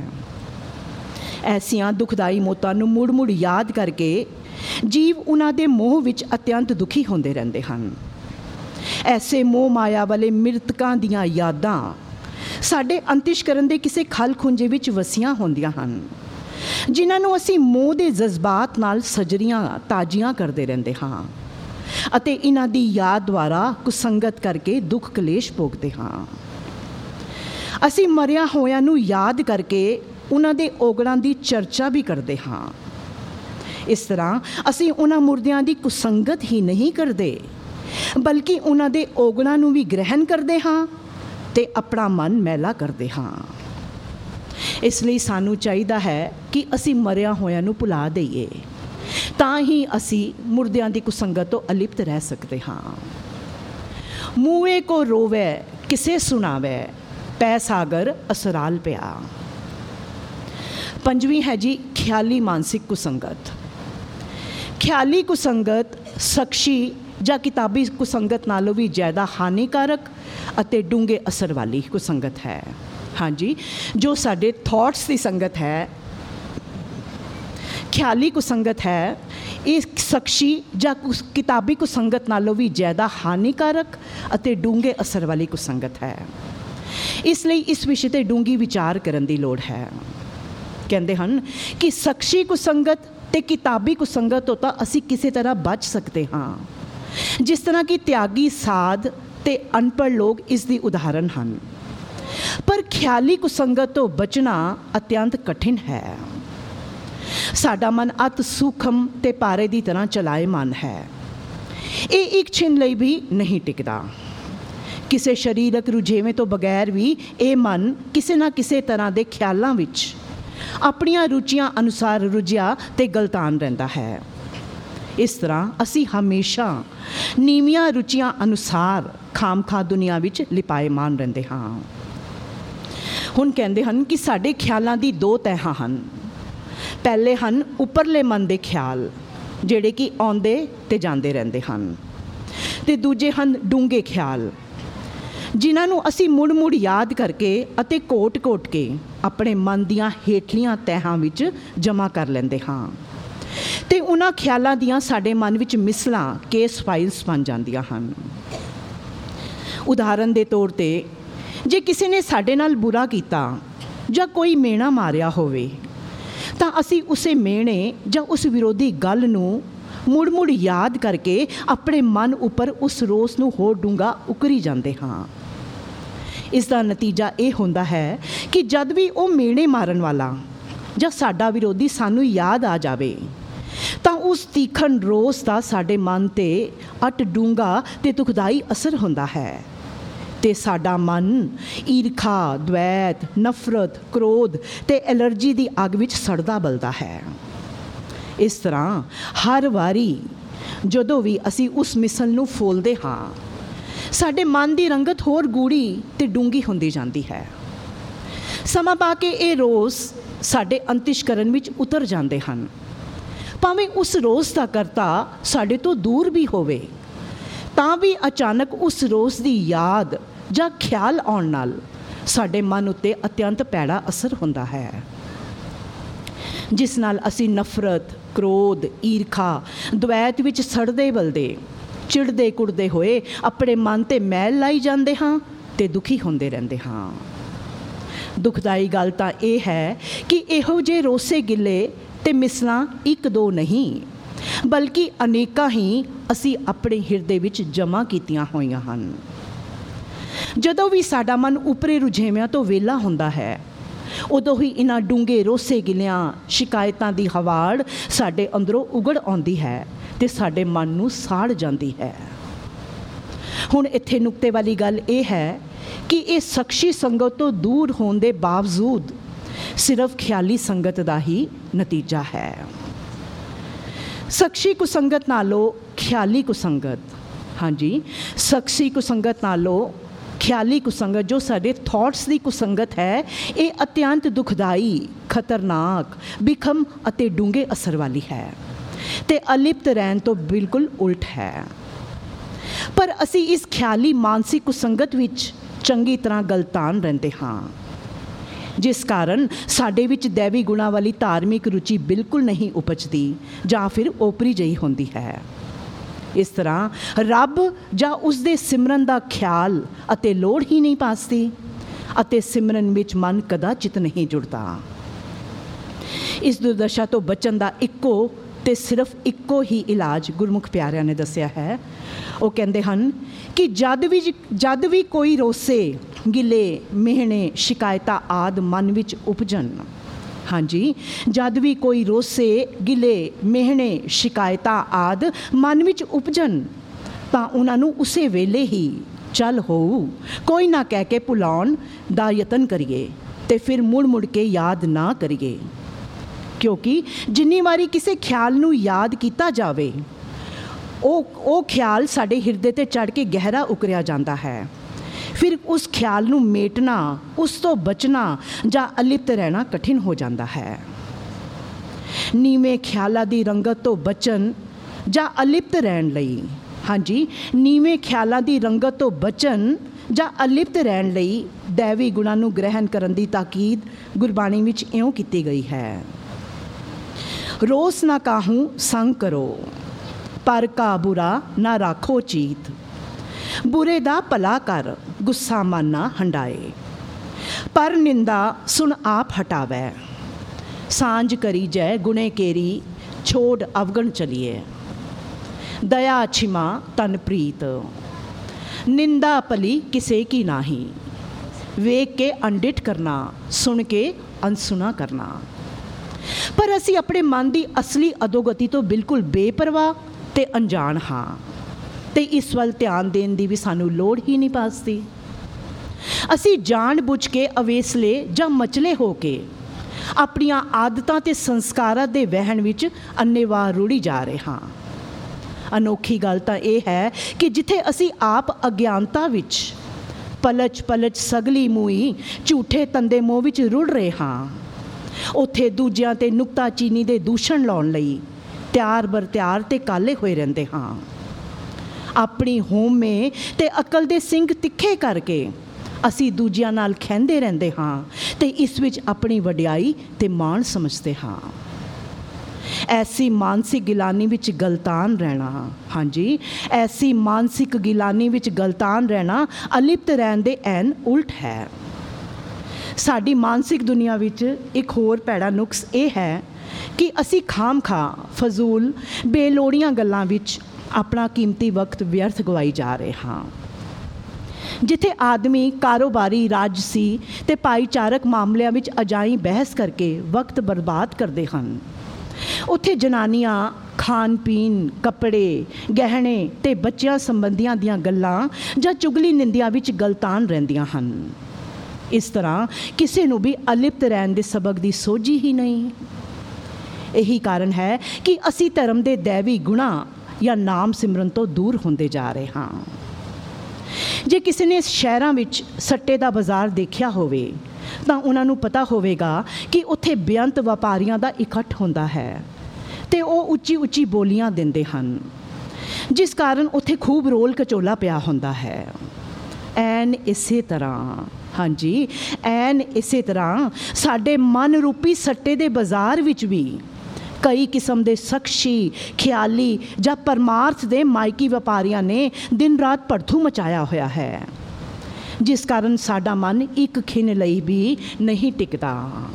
ऐसियां दुखदाई मौतां नूं मुड़ मुड़ याद करके जीव उन्हां दे मोह विच अत्यंत दुखी होंदे रहिंदे हन। ऐसे मोह माया वाले मृतकां दियां यादां ਸਾਡੇ ਅੰਤਿਸ਼ਕਰਨ ਦੇ ਕਿਸੇ ਖਲ ਖੁੰਝੇ ਵਿੱਚ ਵਸੀਆਂ ਹੁੰਦੀਆਂ ਹਨ, ਜਿਨ੍ਹਾਂ ਨੂੰ ਅਸੀਂ ਮੋਹ ਦੇ ਜਜ਼ਬਾਤ ਨਾਲ ਸਜਰੀਆਂ ਤਾਜ਼ੀਆਂ ਕਰਦੇ ਰਹਿੰਦੇ ਹਾਂ ਅਤੇ ਇਹਨਾਂ ਦੀ ਯਾਦ ਦੁਆਰਾ ਕੁਸੰਗਤ ਕਰਕੇ ਦੁੱਖ ਕਲੇਸ਼ ਭੋਗਦੇ ਹਾਂ। ਅਸੀਂ ਮਰਿਆ ਹੋਇਆਂ ਨੂੰ ਯਾਦ ਕਰਕੇ ਉਹਨਾਂ ਦੇ ਔਗਣਾਂ ਦੀ ਚਰਚਾ ਵੀ ਕਰਦੇ ਹਾਂ। ਇਸ ਤਰ੍ਹਾਂ ਅਸੀਂ ਉਹਨਾਂ ਮੁਰਦਿਆਂ ਦੀ ਕੁਸੰਗਤ ਹੀ ਨਹੀਂ ਕਰਦੇ, ਬਲਕਿ ਉਹਨਾਂ ਦੇ ਔਗਣਾਂ ਨੂੰ ਵੀ ਗ੍ਰਹਿਣ ਕਰਦੇ ਹਾਂ ਅਤੇ ਆਪਣਾ ਮਨ ਮੈਲਾ ਕਰਦੇ ਹਾਂ। ਇਸ ਲਈ ਸਾਨੂੰ ਚਾਹੀਦਾ ਹੈ ਕਿ ਅਸੀਂ ਮਰਿਆ ਹੋਇਆਂ ਨੂੰ ਭੁਲਾ ਦਈਏ, ਤਾਂ ਹੀ ਅਸੀਂ ਮੁਰਦਿਆਂ ਦੀ ਕੁਸੰਗਤ ਤੋਂ ਅਲਿਪਤ ਰਹਿ ਸਕਦੇ ਹਾਂ। ਮੂਏ ਕੋ ਰੋਵੇ ਕਿਸੇ ਸੁਣਾਵੇ, ਪੈ ਸਾਗਰ ਅਸਰਾਲ ਪਿਆ। ਪੰਜਵੀਂ ਹੈ ਜੀ ਖਿਆਲੀ ਮਾਨਸਿਕ ਕੁਸੰਗਤ। ਖਿਆਲੀ ਕੁਸੰਗਤ ਸ਼ਖਸੀ ਜਾਂ ਕਿਤਾਬੀ ਕੁਸੰਗਤ ਨਾਲੋਂ ਵੀ ਜ਼ਿਆਦਾ ਹਾਨੀਕਾਰਕ ਅਤੇ ਡੂੰਘੇ ਅਸਰ ਵਾਲੀ ਕੁਸੰਗਤ ਹੈ। ਹਾਂਜੀ, ਜੋ ਸਾਡੇ ਥੋਟਸ ਦੀ ਸੰਗਤ ਹੈ, ਖਿਆਲੀ ਕੁਸੰਗਤ ਹੈ, ਇਹ ਸ਼ਖਸੀ ਜਾਂ ਕਿਤਾਬੀ ਕੁਸੰਗਤ ਨਾਲੋਂ ਵੀ ਜ਼ਿਆਦਾ ਹਾਨੀਕਾਰਕ ਅਤੇ ਡੂੰਘੇ ਅਸਰ ਵਾਲੀ ਕੁਸੰਗਤ ਹੈ। ਇਸ ਲਈ ਇਸ ਵਿਸ਼ੇ 'ਤੇ ਡੂੰਘੀ ਵਿਚਾਰ ਕਰਨ ਦੀ ਲੋੜ ਹੈ। ਕਹਿੰਦੇ ਹਨ ਕਿ ਸ਼ਖਸੀ ਕੁਸੰਗਤ ਅਤੇ ਕਿਤਾਬੀ ਕੁਸੰਗਤ ਤੋਂ ਤਾਂ ਅਸੀਂ ਕਿਸੇ ਤਰ੍ਹਾਂ ਬਚ ਸਕਦੇ ਹਾਂ, ਜਿਸ ਤਰ੍ਹਾਂ ਕਿ ਤਿਆਗੀ ਸਾਧ ਅਤੇ ਅਨਪੜ੍ਹ ਲੋਕ ਇਸ ਦੀ ਉਦਾਹਰਨ ਹਨ। ਪਰ ਖਿਆਲੀ ਕੁਸੰਗਤ ਤੋਂ ਬਚਣਾ ਅਤਿਅੰਤ ਕਠਿਨ ਹੈ। ਸਾਡਾ ਮਨ ਅਤ ਸੂਖਮ ਅਤੇ ਪਾਰੇ ਦੀ ਤਰ੍ਹਾਂ ਚਲਾਏਮਾਨ ਹੈ। ਇਹ ਇੱਕ ਛਿਨ ਲਈ ਵੀ ਨਹੀਂ ਟਿਕਦਾ। ਕਿਸੇ ਸਰੀਰਕ ਰੁਝੇਵੇਂ ਤੋਂ ਬਗੈਰ ਵੀ ਇਹ ਮਨ ਕਿਸੇ ਨਾ ਕਿਸੇ ਤਰ੍ਹਾਂ ਦੇ ਖਿਆਲਾਂ ਵਿੱਚ ਆਪਣੀਆਂ ਰੁਚੀਆਂ ਅਨੁਸਾਰ ਰੁਝਿਆ ਅਤੇ ਗਲਤਾਨ ਰਹਿੰਦਾ ਹੈ। ਇਸ ਤਰ੍ਹਾਂ ਅਸੀਂ ਹਮੇਸ਼ਾ ਨੀਵੀਆਂ ਰੁਚੀਆਂ ਅਨੁਸਾਰ ਖਾਮਖਾ ਦੁਨੀਆ ਵਿੱਚ ਲਿਪਾਏਮਾਨ ਰਹਿੰਦੇ ਹਾਂ। ਹੁਣ ਕਹਿੰਦੇ ਹਨ ਕਿ ਸਾਡੇ ਖਿਆਲਾਂ ਦੀ ਦੋ ਤਹਿਾਂ ਹਨ। ਪਹਿਲੇ ਹਨ ਉੱਪਰਲੇ ਮਨ ਦੇ ਖਿਆਲ, ਜਿਹੜੇ ਕਿ ਆਉਂਦੇ ਅਤੇ ਜਾਂਦੇ ਰਹਿੰਦੇ ਹਨ, ਅਤੇ ਦੂਜੇ ਹਨ ਡੂੰਘੇ ਖਿਆਲ, ਜਿਨ੍ਹਾਂ ਨੂੰ ਅਸੀਂ ਮੁੜ ਮੁੜ ਯਾਦ ਕਰਕੇ ਅਤੇ ਕੋਟ ਕੋਟ ਕੇ ਆਪਣੇ ਮਨ ਦੀਆਂ ਹੇਠਲੀਆਂ ਤਹਿਾਂ ਵਿੱਚ ਜਮ੍ਹਾਂ ਕਰ ਲੈਂਦੇ ਹਾਂ, ਅਤੇ ਉਹਨਾਂ ਖਿਆਲਾਂ ਦੀਆਂ ਸਾਡੇ ਮਨ ਵਿੱਚ ਮਿਸਲਾਂ ਕੇਸ ਫਾਈਲਸ ਬਣ ਜਾਂਦੀਆਂ ਹਨ। ਉਦਾਹਰਨ ਦੇ ਤੌਰ 'ਤੇ ਜੇ ਕਿਸੇ ਨੇ ਸਾਡੇ ਨਾਲ ਬੁਰਾ ਕੀਤਾ ਜਾਂ ਕੋਈ ਮਿਹਣਾ ਮਾਰਿਆ ਹੋਵੇ, ਤਾਂ ਅਸੀਂ ਉਸੇ ਮਿਹਣੇ ਜਾਂ ਉਸ ਵਿਰੋਧੀ ਗੱਲ ਨੂੰ ਮੁੜ ਮੁੜ ਯਾਦ ਕਰਕੇ ਆਪਣੇ ਮਨ ਉੱਪਰ ਉਸ ਰੋਸ ਨੂੰ ਹੋਰ ਡੂੰਘਾ ਉਕਰੀ ਜਾਂਦੇ ਹਾਂ। ਇਸ ਦਾ ਨਤੀਜਾ ਇਹ ਹੁੰਦਾ ਹੈ ਕਿ ਜਦ ਵੀ ਉਹ ਮਿਹਣੇ ਮਾਰਨ ਵਾਲਾ ਜਾਂ ਸਾਡਾ ਵਿਰੋਧੀ ਸਾਨੂੰ ਯਾਦ ਆ ਜਾਵੇ, ਤਾਂ ਉਸ ਤੀਖਣ ਰੋਸ ਦਾ ਸਾਡੇ ਮਨ 'ਤੇ ਅਟ ਡੂੰਘਾ ਅਤੇ ਦੁਖਦਾਈ ਅਸਰ ਹੁੰਦਾ ਹੈ, ਅਤੇ ਸਾਡਾ ਮਨ ਈਰਖਾ, ਦਵੈਤ, ਨਫ਼ਰਤ, ਕ੍ਰੋਧ ਅਤੇ ਐਲਰਜੀ ਦੀ ਅੱਗ ਵਿੱਚ ਸੜਦਾ ਬਲਦਾ ਹੈ। ਇਸ ਤਰ੍ਹਾਂ ਹਰ ਵਾਰੀ ਜਦੋਂ ਵੀ ਅਸੀਂ ਉਸ ਮਿਸਲ ਨੂੰ ਫੋਲਦੇ ਹਾਂ, ਸਾਡੇ ਮਨ ਦੀ ਰੰਗਤ ਹੋਰ ਗੂੜੀ ਅਤੇ ਡੂੰਘੀ ਹੁੰਦੀ ਜਾਂਦੀ ਹੈ। ਸਮਾਂ ਪਾ ਕੇ ਇਹ ਰੋਸ ਸਾਡੇ ਅੰਤਿਸ਼ਕਰਨ ਵਿੱਚ ਉਤਰ ਜਾਂਦੇ ਹਨ। ਭਾਵੇਂ ਉਸ ਰੋਸ ਦਾ ਕਰਤਾ ਸਾਡੇ ਤੋਂ ਦੂਰ ਵੀ ਹੋਵੇ, ਤਾਂ ਵੀ ਅਚਾਨਕ ਉਸ ਰੋਸ ਦੀ ਯਾਦ ਜਾਂ ਖਿਆਲ ਆਉਣ ਨਾਲ ਸਾਡੇ ਮਨ ਉੱਤੇ ਅਤਿਅੰਤ ਭੈੜਾ ਅਸਰ ਹੁੰਦਾ ਹੈ, ਜਿਸ ਨਾਲ ਅਸੀਂ ਨਫ਼ਰਤ, ਕ੍ਰੋਧ, ਈਰਖਾ, ਦਵੈਤ ਵਿੱਚ ਸੜਦੇ ਬਲਦੇ, ਚਿੜਦੇ ਕੁੜਦੇ ਹੋਏ ਆਪਣੇ ਮਨ 'ਤੇ ਮੈਲ ਲਾਈ ਜਾਂਦੇ ਹਾਂ ਅਤੇ ਦੁਖੀ ਹੁੰਦੇ ਰਹਿੰਦੇ ਹਾਂ। ਦੁਖਦਾਈ ਗੱਲ ਤਾਂ ਇਹ ਹੈ ਕਿ ਇਹੋ ਜਿਹੇ ਰੋਸੇ ਗਿੱਲੇ ਅਤੇ ਮਿਸਲਾਂ ਇੱਕ ਦੋ ਨਹੀਂ, ਬਲਕਿ ਅਨੇਕਾਂ ਹੀ ਅਸੀਂ ਆਪਣੇ ਹਿਰਦੇ ਵਿੱਚ ਜਮ੍ਹਾਂ ਕੀਤੀਆਂ ਹੋਈਆਂ ਹਨ। ਜਦੋਂ ਵੀ ਸਾਡਾ ਮਨ ਉੱਪਰੇ ਰੁਝੇਵਿਆਂ ਤੋਂ ਵਿਹਲਾ ਹੁੰਦਾ ਹੈ, ਉਦੋਂ ਹੀ ਇਹਨਾਂ ਡੂੰਘੇ ਰੋਸੇ ਗਿੱਲਿਆਂ ਸ਼ਿਕਾਇਤਾਂ ਦੀ ਹਵਾੜ ਸਾਡੇ ਅੰਦਰੋਂ ਉਗੜ ਆਉਂਦੀ ਹੈ ਅਤੇ ਸਾਡੇ ਮਨ ਨੂੰ ਸਾੜ ਜਾਂਦੀ ਹੈ। ਹੁਣ ਇੱਥੇ ਨੁਕਤੇ ਵਾਲੀ ਗੱਲ ਇਹ ਹੈ ਕਿ ਇਹ ਸ਼ਖਸੀ ਸੰਗਤ ਤੋਂ ਦੂਰ ਹੋਣ ਦੇ ਬਾਵਜੂਦ ਸਿਰਫ ਖਿਆਲੀ ਸੰਗਤ ਦਾ ਹੀ ਨਤੀਜਾ ਹੈ। ਸ਼ਖਸੀ ਕੁਸੰਗਤ ਨਾਲੋਂ ਖਿਆਲੀ ਕੁਸੰਗਤ, ਹਾਂਜੀ ਸ਼ਖਸੀ ਕੁਸੰਗਤ ਨਾਲੋਂ ਖਿਆਲੀ ਕੁਸੰਗਤ, ਜੋ ਸਾਡੇ ਥੋਟਸ ਦੀ ਕੁਸੰਗਤ ਹੈ, ਇਹ ਅਤਿਅੰਤ ਦੁਖਦਾਈ, ਖਤਰਨਾਕ, ਬਿਖਮ ਅਤੇ ਡੂੰਘੇ ਅਸਰ ਵਾਲੀ ਹੈ ਅਤੇ ਅਲਿਪਤ ਰਹਿਣ ਤੋਂ ਬਿਲਕੁਲ ਉਲਟ ਹੈ। ਪਰ ਅਸੀਂ ਇਸ ਖਿਆਲੀ ਮਾਨਸਿਕ ਕੁਸੰਗਤ ਵਿੱਚ ਚੰਗੀ ਤਰ੍ਹਾਂ ਗਲਤਾਨ ਰਹਿੰਦੇ ਹਾਂ, ਜਿਸ ਕਾਰਨ ਸਾਡੇ ਵਿੱਚ ਦੈਵੀ ਗੁਣਾਂ ਵਾਲੀ ਧਾਰਮਿਕ ਰੁਚੀ ਬਿਲਕੁਲ ਨਹੀਂ ਉਪਜਦੀ ਜਾਂ ਫਿਰ ਓਪਰੀ ਜਿਹੀ ਹੁੰਦੀ ਹੈ। ਇਸ ਤਰ੍ਹਾਂ ਰੱਬ ਜਾਂ ਉਸਦੇ ਸਿਮਰਨ ਦਾ ਖਿਆਲ ਅਤੇ ਲੋੜ ਹੀ ਨਹੀਂ ਪਾਸਦੀ ਅਤੇ ਸਿਮਰਨ ਵਿੱਚ ਮਨ ਕਦਾਚਿਤ ਨਹੀਂ ਜੁੜਦਾ। ਇਸ ਦੁਰਦਸ਼ਾ ਤੋਂ ਬਚਣ ਦਾ ਇੱਕੋ ਤੇ ਸਿਰਫ ਇੱਕੋ ਹੀ ਇਲਾਜ ਗੁਰਮੁਖ ਪਿਆਰਿਆਂ ਨੇ ਦੱਸਿਆ ਹੈ। ਉਹ ਕਹਿੰਦੇ ਹਨ ਕਿ ਜਦ ਵੀ ਜਦ ਵੀ ਕੋਈ ਰੋਸੇ, ਗਿਲੇ, ਮਿਹਣੇ, ਸ਼ਿਕਾਇਤਾਂ ਆਦਿ ਮਨ ਵਿੱਚ ਉਪਜਣ, ਹਾਂਜੀ, ਜਦ ਵੀ ਕੋਈ ਰੋਸੇ, ਗਿਲੇ, ਮਿਹਣੇ, ਸ਼ਿਕਾਇਤਾਂ ਆਦਿ ਮਨ ਵਿੱਚ ਉਪਜਣ ਤਾਂ ਉਹਨਾਂ ਨੂੰ ਉਸੇ ਵੇਲੇ ਹੀ ਚੱਲ ਹੋਊ ਕੋਈ ਨਾ ਕਹਿ ਕੇ ਭੁਲਾਉਣ ਦਾ ਯਤਨ ਕਰੀਏ ਤੇ ਫਿਰ ਮੁੜ ਮੁੜ ਕੇ ਯਾਦ ਨਾ ਕਰੀਏ, ਕਿਉਂਕਿ ਜਿੰਨੀ ਵਾਰੀ ਕਿਸੇ ਖਿਆਲ ਨੂੰ ਯਾਦ ਕੀਤਾ ਜਾਵੇ ਉਹ ਉਹ ਖਿਆਲ ਸਾਡੇ ਹਿਰਦੇ 'ਤੇ ਚੜ੍ਹ ਕੇ ਗਹਿਰਾ ਉਕਰਿਆ ਜਾਂਦਾ ਹੈ। ਫਿਰ ਉਸ ਖਿਆਲ ਨੂੰ ਮੇਟਣਾ, ਉਸ ਤੋਂ ਬਚਣਾ ਜਾਂ ਅਲਿਪਤ ਰਹਿਣਾ ਕਠਿਨ ਹੋ ਜਾਂਦਾ ਹੈ। ਨੀਵੇਂ ਖਿਆਲਾਂ ਦੀ ਰੰਗਤ ਤੋਂ ਬਚਣ ਜਾਂ ਅਲਿਪਤ ਰਹਿਣ ਲਈ, ਹਾਂਜੀ, ਨੀਵੇਂ ਖਿਆਲਾਂ ਦੀ ਰੰਗਤ ਤੋਂ ਬਚਣ ਜਾਂ ਅਲਿਪਤ ਰਹਿਣ ਲਈ ਦੈਵੀ ਗੁਣਾਂ ਨੂੰ ਗ੍ਰਹਿਣ ਕਰਨ ਦੀ ਤਾਕੀਦ ਗੁਰਬਾਣੀ ਵਿੱਚ ਇਉਂ ਕੀਤੀ ਗਈ ਹੈ। ਰੋਸ ਨਾ ਕਾਹੂੰ ਸੰਗ ਕਰੋ, ਪਰ ਕਾ ਬੁਰਾ ਨਾ ਰਾਖੋ ਚੀਤ, ਬੁਰੇ ਦਾ ਭਲਾ ਕਰ ਗੁੱਸਾ ਮਨ ਨਾ ਹੰਡਾਏ, ਪਰ ਨਿੰਦਾ ਸੁਣ ਆਪ ਹਟਾਵੈ, ਸਾਂਝ ਕਰੀ ਜੈ ਗੁਣੇ ਕੇਰੀ ਛੋੜ ਅਵਗਣ ਚਲੀਏ, ਦਇਆ ਛਿਮਾ ਤਨ ਪ੍ਰੀਤ, ਨਿੰਦਾ ਭਲੀ ਕਿਸੇ ਕੀ ਨਾਹੀ, ਵੇਖ ਕੇ ਅੰਡਿਠ ਕਰਨਾ, ਸੁਣ ਕੇ ਅਨਸੁਣਾ ਕਰਨਾ। ਪਰ ਅਸੀਂ ਆਪਣੇ ਮਨ ਦੀ ਅਸਲੀ ਅਧੋਗਤੀ ਤੋਂ ਬਿਲਕੁਲ ਬੇਪਰਵਾਹ ਤੇ ਅਣਜਾਣ ਹਾਂ ਤੇ ਇਸ ਵੱਲ ਧਿਆਨ ਦੇਣ ਦੀ ਵੀ ਸਾਨੂੰ ਲੋੜ ਹੀ ਨਹੀਂ ਪਾਸਦੀ। ਅਸੀਂ ਜਾਣ ਬੁੱਝ ਕੇ ਅਵੇਸਲੇ ਜਾਂ ਮਚਲੇ ਹੋ ਕੇ ਆਪਣੀਆਂ ਆਦਤਾਂ ਤੇ ਸੰਸਕਾਰਾਂ ਦੇ ਵਹਿਣ ਵਿੱਚ ਅੰਨ੍ਹੇਵਾਹ ਰੁੜੀ ਜਾ ਰਹੇ ਹਾਂ। ਅਨੋਖੀ ਗੱਲ ਤਾਂ ਇਹ ਹੈ ਕਿ ਜਿੱਥੇ ਅਸੀਂ ਆਪ ਅਗਿਆਨਤਾ ਵਿੱਚ ਪਲਚ ਪਲਚ ਸਗਲੀ ਮੂੰਹੀ ਝੂਠੇ ਤੰਦੇ ਮੋਹ ਵਿੱਚ ਰੁੜ ਰਹੇ ਹਾਂ, ਉੱਥੇ ਦੂਜਿਆਂ 'ਤੇ ਨੁਕਤਾਚੀਨੀ ਦੇ ਦੂਸ਼ਣ ਲਾਉਣ ਲਈ ਤਿਆਰ ਬਰ ਤਿਆਰ ਤੇ ਕਾਲੇ ਹੋਏ ਰਹਿੰਦੇ ਹਾਂ। ਆਪਣੀ ਹਉਮੈ ਤੇ ਅਕਲ ਦੇ ਸਿੰਗ ਤਿੱਖੇ ਕਰਕੇ ਅਸੀਂ ਦੂਜਿਆਂ ਨਾਲ ਖਹਿੰਦੇ ਰਹਿੰਦੇ ਹਾਂ ਤੇ ਇਸ ਵਿੱਚ ਆਪਣੀ ਵਡਿਆਈ ਤੇ ਮਾਣ ਸਮਝਦੇ ਹਾਂ। ਐਸੀ ਮਾਨਸਿਕ ਗਿਲਾਨੀ ਵਿੱਚ ਗਲਤਾਨ ਰਹਿਣਾ, ਹਾਂਜੀ, ਐਸੀ ਮਾਨਸਿਕ ਗਿਲਾਨੀ ਵਿੱਚ ਗਲਤਾਨ ਰਹਿਣਾ ਅਲਿਪਤ ਰਹਿਣ ਦੇ ਐਨ ਉਲਟ ਹੈ। ਸਾਡੀ ਮਾਨਸਿਕ ਦੁਨੀਆ ਵਿੱਚ ਇੱਕ ਹੋਰ ਭੈੜਾ ਨੁਕਸ ਇਹ ਹੈ ਕਿ ਅਸੀਂ ਖਾਮ ਖਾ ਫਜ਼ੂਲ ਬੇਲੋੜੀਆਂ ਗੱਲਾਂ ਵਿੱਚ ਆਪਣਾ ਕੀਮਤੀ ਵਕਤ ਵਿਅਰਥ ਗਵਾਈ ਜਾ ਰਹੇ ਹਾਂ। ਜਿੱਥੇ ਆਦਮੀ ਕਾਰੋਬਾਰੀ, ਰਾਜਸੀ ਤੇ ਭਾਈਚਾਰਕ ਮਾਮਲਿਆਂ ਵਿੱਚ ਅਜਾਈਂ ਬਹਿਸ ਕਰਕੇ ਵਕਤ ਬਰਬਾਦ ਕਰਦੇ ਹਨ, ਉੱਥੇ ਜਨਾਨੀਆਂ ਖਾਣ ਪੀਣ, ਕੱਪੜੇ, ਗਹਿਣੇ ਤੇ ਬੱਚਿਆਂ ਸੰਬੰਧੀਆਂ ਦੀਆਂ ਗੱਲਾਂ ਜਾਂ ਚੁਗਲੀ ਨਿੰਦਿਆਂ ਵਿੱਚ ਗਲਤਾਨ ਰਹਿੰਦੀਆਂ ਹਨ। ਇਸ ਤਰ੍ਹਾਂ ਕਿਸੇ ਨੂੰ ਵੀ ਅਲਿਪਤ ਰਹਿਣ ਦੇ ਸਬਕ ਦੀ ਸੋਝੀ ਹੀ ਨਹੀਂ। ਇਹੀ ਕਾਰਨ ਹੈ ਕਿ ਅਸੀਂ ਧਰਮ ਦੇ ਦੈਵੀ ਗੁਣਾਂ ਜਾਂ ਨਾਮ ਸਿਮਰਨ ਤੋਂ ਦੂਰ ਹੁੰਦੇ ਜਾ ਰਹੇ ਹਾਂ। ਜੇ ਕਿਸੇ ਨੇ ਸ਼ਹਿਰਾਂ ਵਿੱਚ ਸੱਟੇ ਦਾ ਬਾਜ਼ਾਰ ਦੇਖਿਆ ਹੋਵੇ ਤਾਂ ਉਹਨਾਂ ਨੂੰ ਪਤਾ ਹੋਵੇਗਾ ਕਿ ਉੱਥੇ ਬੇਅੰਤ ਵਪਾਰੀਆਂ ਦਾ ਇਕੱਠ ਹੁੰਦਾ ਹੈ ਤੇ ਉਹ ਉੱਚੀ ਉੱਚੀ ਬੋਲੀਆਂ ਦਿੰਦੇ ਹਨ, ਜਿਸ ਕਾਰਨ ਉੱਥੇ ਖੂਬ ਰੋਲ ਕਚੋਲਾ ਪਿਆ ਹੁੰਦਾ ਹੈ। ਐਨ ਇਸੇ ਤਰ੍ਹਾਂ, ਹਾਂਜੀ, ਐਨ ਇਸੇ ਤਰ੍ਹਾਂ ਸਾਡੇ ਮਨ ਰੂਪੀ ਸੱਟੇ ਦੇ ਬਾਜ਼ਾਰ ਵਿੱਚ ਵੀ ਕਈ ਕਿਸਮ ਦੇ ਸ਼ਖਸੀ, ਖਿਆਲੀ ਜਾਂ ਪਰਮਾਰਥ ਦੇ ਮਾਇਕੀ ਵਪਾਰੀਆਂ ਨੇ ਦਿਨ ਰਾਤ ਭੜਥੂ ਮਚਾਇਆ ਹੋਇਆ ਹੈ, ਜਿਸ ਕਾਰਨ ਸਾਡਾ ਮਨ ਇੱਕ ਖਿਣ ਲਈ ਵੀ ਨਹੀਂ ਟਿਕਦਾ।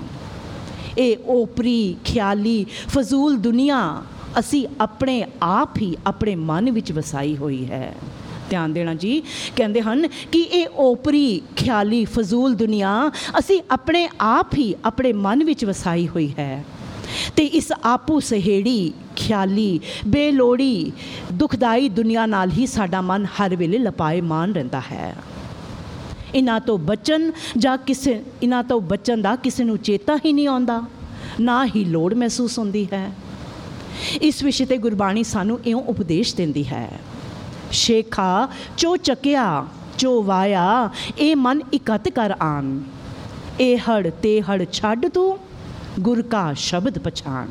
ਇਹ ਓਪਰੀ, ਖਿਆਲੀ, ਫਜ਼ੂਲ ਦੁਨੀਆ ਅਸੀਂ ਆਪਣੇ ਆਪ ਹੀ ਆਪਣੇ ਮਨ ਵਿੱਚ ਵਸਾਈ ਹੋਈ ਹੈ। ਧਿਆਨ ਦੇਣਾ ਜੀ, ਕਹਿੰਦੇ ਹਨ ਕਿ ਇਹ ਓਪਰੀ, ਖਿਆਲੀ, ਫਜ਼ੂਲ ਦੁਨੀਆ ਅਸੀਂ ਆਪਣੇ ਆਪ ਹੀ ਆਪਣੇ ਮਨ ਵਿੱਚ ਵਸਾਈ ਹੋਈ ਹੈ ਤੇ ਇਸ ਆਪੂ ਸਹੇੜੀ, ਖਿਆਲੀ, ਬੇਲੋੜੀ, ਦੁਖਦਾਈ ਦੁਨੀਆ ਨਾਲ ਹੀ ਸਾਡਾ ਮਨ ਹਰ ਵੇਲੇ ਲਪਾਏਮਾਨ ਰਹਿੰਦਾ ਹੈ। ਇਹਨਾਂ ਤੋਂ ਬਚਣ ਜਾਂ ਕਿਸੇ ਇਹਨਾਂ ਤੋਂ ਬਚਣ ਦਾ ਕਿਸੇ ਨੂੰ ਚੇਤਾ ਹੀ ਨਹੀਂ ਆਉਂਦਾ, ਨਾ ਹੀ ਲੋੜ ਮਹਿਸੂਸ ਹੁੰਦੀ ਹੈ। ਇਸ ਵਿਸ਼ੇ 'ਤੇ ਗੁਰਬਾਣੀ ਸਾਨੂੰ ਇਉਂ ਉਪਦੇਸ਼ ਦਿੰਦੀ ਹੈ, ਸ਼ੇਖਾ ਚੋ ਚੱਕਿਆ ਚੋ ਵਾਇਆ, ਇਹ ਮਨ ਇਕੱਤ ਕਰ ਆਨ, ਇਹ ਹੜ ਤੇ ਹੜ ਛੱਡ ਤੂੰ ਗੁਰ ਕਾ ਸ਼ਬਦ ਪਛਾਣ।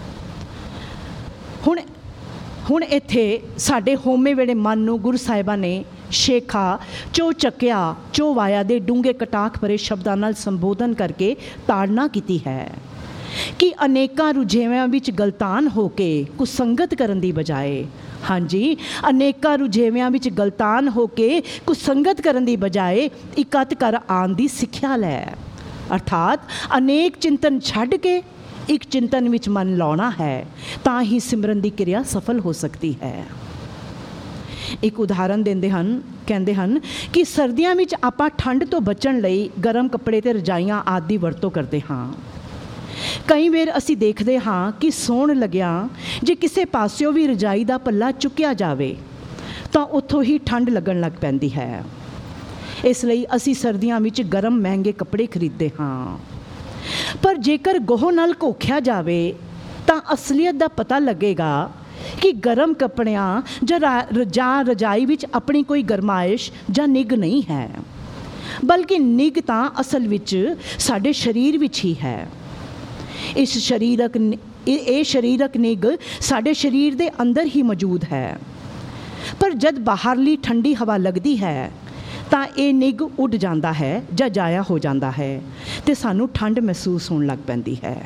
ਹੁਣ ਹੁਣ ਇੱਥੇ ਸਾਡੇ ਹੋਮੇ ਵੇਲੇ ਮਨ ਨੂੰ ਗੁਰੂ ਸਾਹਿਬਾਂ ਨੇ ਸ਼ੇਖਾ ਚੋ ਚੱਕਿਆ ਚੋ ਵਾਇਆ ਦੇ ਡੂੰਘੇ ਕਟਾਖ ਭਰੇ ਸ਼ਬਦਾਂ ਨਾਲ ਸੰਬੋਧਨ ਕਰਕੇ ਤਾੜਨਾ ਕੀਤੀ ਹੈ कि अनेकां रुझेविਆਂ ਵਿੱਚ ਗਲਤਾਨ ਹੋ ਕੇ ਕੁਸੰਗਤ ਕਰਨ ਦੀ ਬਜਾਏ, ਹਾਂਜੀ, ਅਨੇਕਾਂ ਰੁਝੇਵਿਆਂ ਵਿੱਚ ਗਲਤਾਨ ਹੋ ਕੇ ਕੁਸੰਗਤ ਕਰਨ ਦੀ ਬਜਾਏ ਇਕੱਤ ਕਰ ਆਉਣ ਦੀ ਸਿੱਖਿਆ ਲੈ। ਅਰਥਾਤ ਅਨੇਕ ਚਿੰਤਨ ਛੱਡ ਕੇ ਇੱਕ ਚਿੰਤਨ ਵਿੱਚ ਮਨ ਲਾਉਣਾ ਹੈ, ਤਾਂ ਹੀ ਸਿਮਰਨ ਦੀ ਕਿਰਿਆ ਸਫਲ ਹੋ ਸਕਦੀ ਹੈ। ਇੱਕ ਉਦਾਹਰਨ ਦਿੰਦੇ ਹਨ, ਕਹਿੰਦੇ ਹਨ ਕਿ ਸਰਦੀਆਂ ਵਿੱਚ ਆਪਾਂ ਠੰਡ ਤੋਂ ਬਚਣ ਲਈ ਗਰਮ ਕੱਪੜੇ ਅਤੇ ਰਜਾਈਆਂ ਆਦਿ ਦੀ ਵਰਤੋਂ ਕਰਦੇ ਹਾਂ। ਕਈ ਵਾਰ ਅਸੀਂ ਦੇਖਦੇ ਹਾਂ ਕਿ ਸੌਣ ਲੱਗਿਆ ਜੇ ਕਿਸੇ ਪਾਸਿਓਂ ਵੀ ਰਜਾਈ ਦਾ ਪੱਲਾ ਚੁੱਕਿਆ ਜਾਵੇ ਤਾਂ ਉੱਥੋਂ ਹੀ ਠੰਡ ਲੱਗਣ ਲੱਗ ਪੈਂਦੀ ਹੈ। ਇਸ ਲਈ ਅਸੀਂ ਸਰਦੀਆਂ ਵਿੱਚ ਗਰਮ ਮਹਿੰਗੇ ਕੱਪੜੇ ਖਰੀਦਦੇ ਹਾਂ। ਪਰ ਜੇਕਰ ਗੋਹ ਨਾਲ ਘੋਖਿਆ ਜਾਵੇ ਤਾਂ ਅਸਲੀਅਤ ਦਾ ਪਤਾ ਲੱਗੇਗਾ ਕਿ ਗਰਮ ਕੱਪੜਿਆਂ ਜਾਂ ਜਾਂ ਰਜਾਈ ਵਿੱਚ ਆਪਣੀ ਕੋਈ ਗਰਮਾਇਸ਼ ਜਾਂ ਨਿੱਘ ਨਹੀਂ ਹੈ, ਬਲਕਿ ਨਿੱਘ ਤਾਂ ਅਸਲ ਵਿੱਚ ਸਾਡੇ ਸਰੀਰ ਵਿੱਚ ਹੀ ਹੈ। ਇਸ ਸਰੀਰਕ ਇਹ ਸਰੀਰਕ ਨਿੱਘ ਸਾਡੇ ਸਰੀਰ ਦੇ ਅੰਦਰ ਹੀ ਮੌਜੂਦ ਹੈ। ਪਰ ਜਦ ਬਾਹਰਲੀ ਠੰਡੀ ਹਵਾ ਲੱਗਦੀ ਹੈ ਤਾਂ ਇਹ ਨਿੱਘ ਉੱਡ ਜਾਂਦਾ ਹੈ ਜਾਂ ਜਾਇਆ ਹੋ ਜਾਂਦਾ ਹੈ ਅਤੇ ਸਾਨੂੰ ਠੰਡ ਮਹਿਸੂਸ ਹੋਣ ਲੱਗ ਪੈਂਦੀ ਹੈ।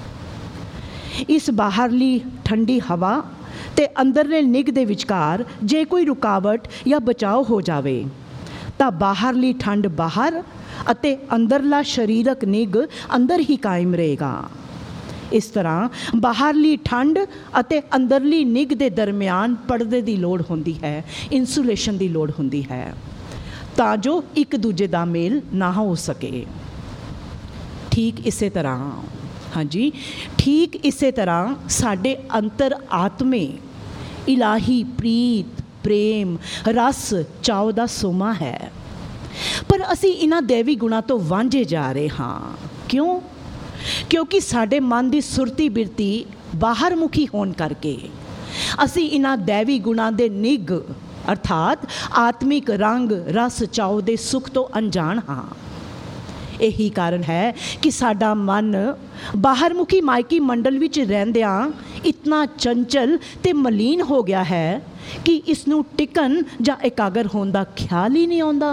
ਇਸ ਬਾਹਰਲੀ ਠੰਡੀ ਹਵਾ ਅਤੇ ਅੰਦਰਲੇ ਨਿੱਘ ਦੇ ਵਿਚਕਾਰ ਜੇ ਕੋਈ ਰੁਕਾਵਟ ਜਾਂ ਬਚਾਓ ਹੋ ਜਾਵੇ ਤਾਂ ਬਾਹਰਲੀ ਠੰਡ ਬਾਹਰ ਅਤੇ ਅੰਦਰਲਾ ਸਰੀਰਕ ਨਿੱਘ ਅੰਦਰ ਹੀ ਕਾਇਮ ਰਹੇਗਾ। ਇਸ ਤਰ੍ਹਾਂ ਬਾਹਰਲੀ ਠੰਡ ਅਤੇ ਅੰਦਰਲੀ ਨਿੱਘ ਦੇ ਦਰਮਿਆਨ ਪਰਦੇ ਦੀ ਲੋੜ ਹੁੰਦੀ ਹੈ, ਇਨਸੂਲੇਸ਼ਨ ਦੀ ਲੋੜ ਹੁੰਦੀ ਹੈ, ਤਾਂ ਜੋ ਇੱਕ ਦੂਜੇ ਦਾ ਮੇਲ ਨਾ ਹੋ ਸਕੇ। ਠੀਕ ਇਸੇ ਤਰ੍ਹਾਂ, ਹਾਂਜੀ, ਠੀਕ ਇਸੇ ਤਰ੍ਹਾਂ ਸਾਡੇ ਅੰਤਰ ਆਤਮੇ ਇਲਾਹੀ ਪ੍ਰੀਤ, ਪ੍ਰੇਮ, ਰਸ, ਚਾਉ ਦਾ ਸੋਮਾ ਹੈ। ਪਰ ਅਸੀਂ ਇਹਨਾਂ ਦੇਵੀ ਗੁਣਾਂ ਤੋਂ ਵਾਂਝੇ ਜਾ ਰਹੇ ਹਾਂ। ਕਿਉਂ? ਕਿਉਂਕਿ ਸਾਡੇ ਮਨ ਦੀ ਸੁਰਤੀ ਬਿਰਤੀ ਬਾਹਰ ਮੁਖੀ ਹੋਣ ਕਰਕੇ ਅਸੀਂ ਇਹਨਾਂ ਦੇਵੀ ਗੁਣਾਂ ਦੇ ਨਿੱਘ ਅਰਥਾਤ ਆਤਮਿਕ ਰੰਗ, ਰਸ, ਚਾਉ ਦੇ ਸੁੱਖ ਤੋਂ ਅਣਜਾਣ ਹਾਂ। ਇਹੀ ਕਾਰਨ ਹੈ ਕਿ ਸਾਡਾ ਮਨ ਬਾਹਰਮੁਖੀ ਮਾਇਕੀ ਮੰਡਲ ਵਿੱਚ ਰਹਿੰਦਿਆਂ ਇਤਨਾ ਚੰਚਲ ਅਤੇ ਮਲੀਨ ਹੋ ਗਿਆ ਹੈ ਕਿ ਇਸ ਨੂੰ ਟਿਕਣ ਜਾਂ ਇਕਾਗਰ ਹੋਣ ਦਾ ਖਿਆਲ ਹੀ ਨਹੀਂ ਆਉਂਦਾ।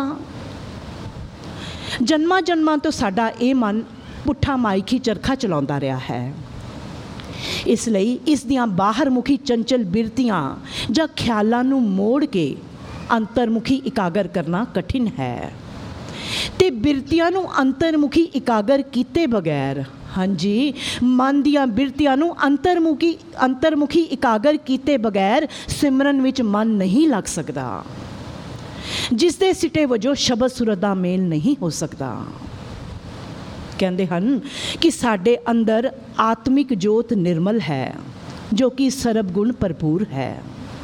ਜਨਮਾਂ ਜਨਮਾਂ ਤੋਂ ਸਾਡਾ ਇਹ ਮਨ ਪੁੱਠਾ ਮਾਇਕੀ ਚਰਖਾ ਚਲਾਉਂਦਾ ਰਿਹਾ ਹੈ। ਇਸ ਲਈ ਇਸ ਦੀਆਂ ਬਾਹਰਮੁਖੀ ਚੰਚਲ ਬਿਰਤੀਆਂ ਜਾਂ ਖਿਆਲਾਂ ਨੂੰ ਮੋੜ ਕੇ ਅੰਤਰਮੁਖੀ ਇਕਾਗਰ ਕਰਨਾ ਕਠਿਨ ਹੈ। ਅਤੇ ਬਿਰਤੀਆਂ ਨੂੰ ਅੰਤਰਮੁਖੀ ਇਕਾਗਰ ਕੀਤੇ ਬਗੈਰ, ਹਾਂਜੀ, ਮਨ ਦੀਆਂ ਬਿਰਤੀਆਂ ਨੂੰ ਅੰਤਰਮੁਖੀ ਅੰਤਰਮੁਖੀ ਇਕਾਗਰ ਕੀਤੇ ਬਗੈਰ ਸਿਮਰਨ ਵਿੱਚ ਮਨ ਨਹੀਂ ਲੱਗ ਸਕਦਾ, ਜਿਸ ਦੇ ਸਿੱਟੇ ਵਜੋਂ ਸ਼ਬਦ ਸੁਰਤ ਦਾ ਮੇਲ ਨਹੀਂ ਹੋ ਸਕਦਾ। ਕਹਿੰਦੇ ਹਨ ਕਿ ਸਾਡੇ ਅੰਦਰ ਆਤਮਿਕ ਜੋਤ ਨਿਰਮਲ ਹੈ, ਜੋ ਕਿ ਸਰਬ ਗੁਣ ਭਰਪੂਰ ਹੈ।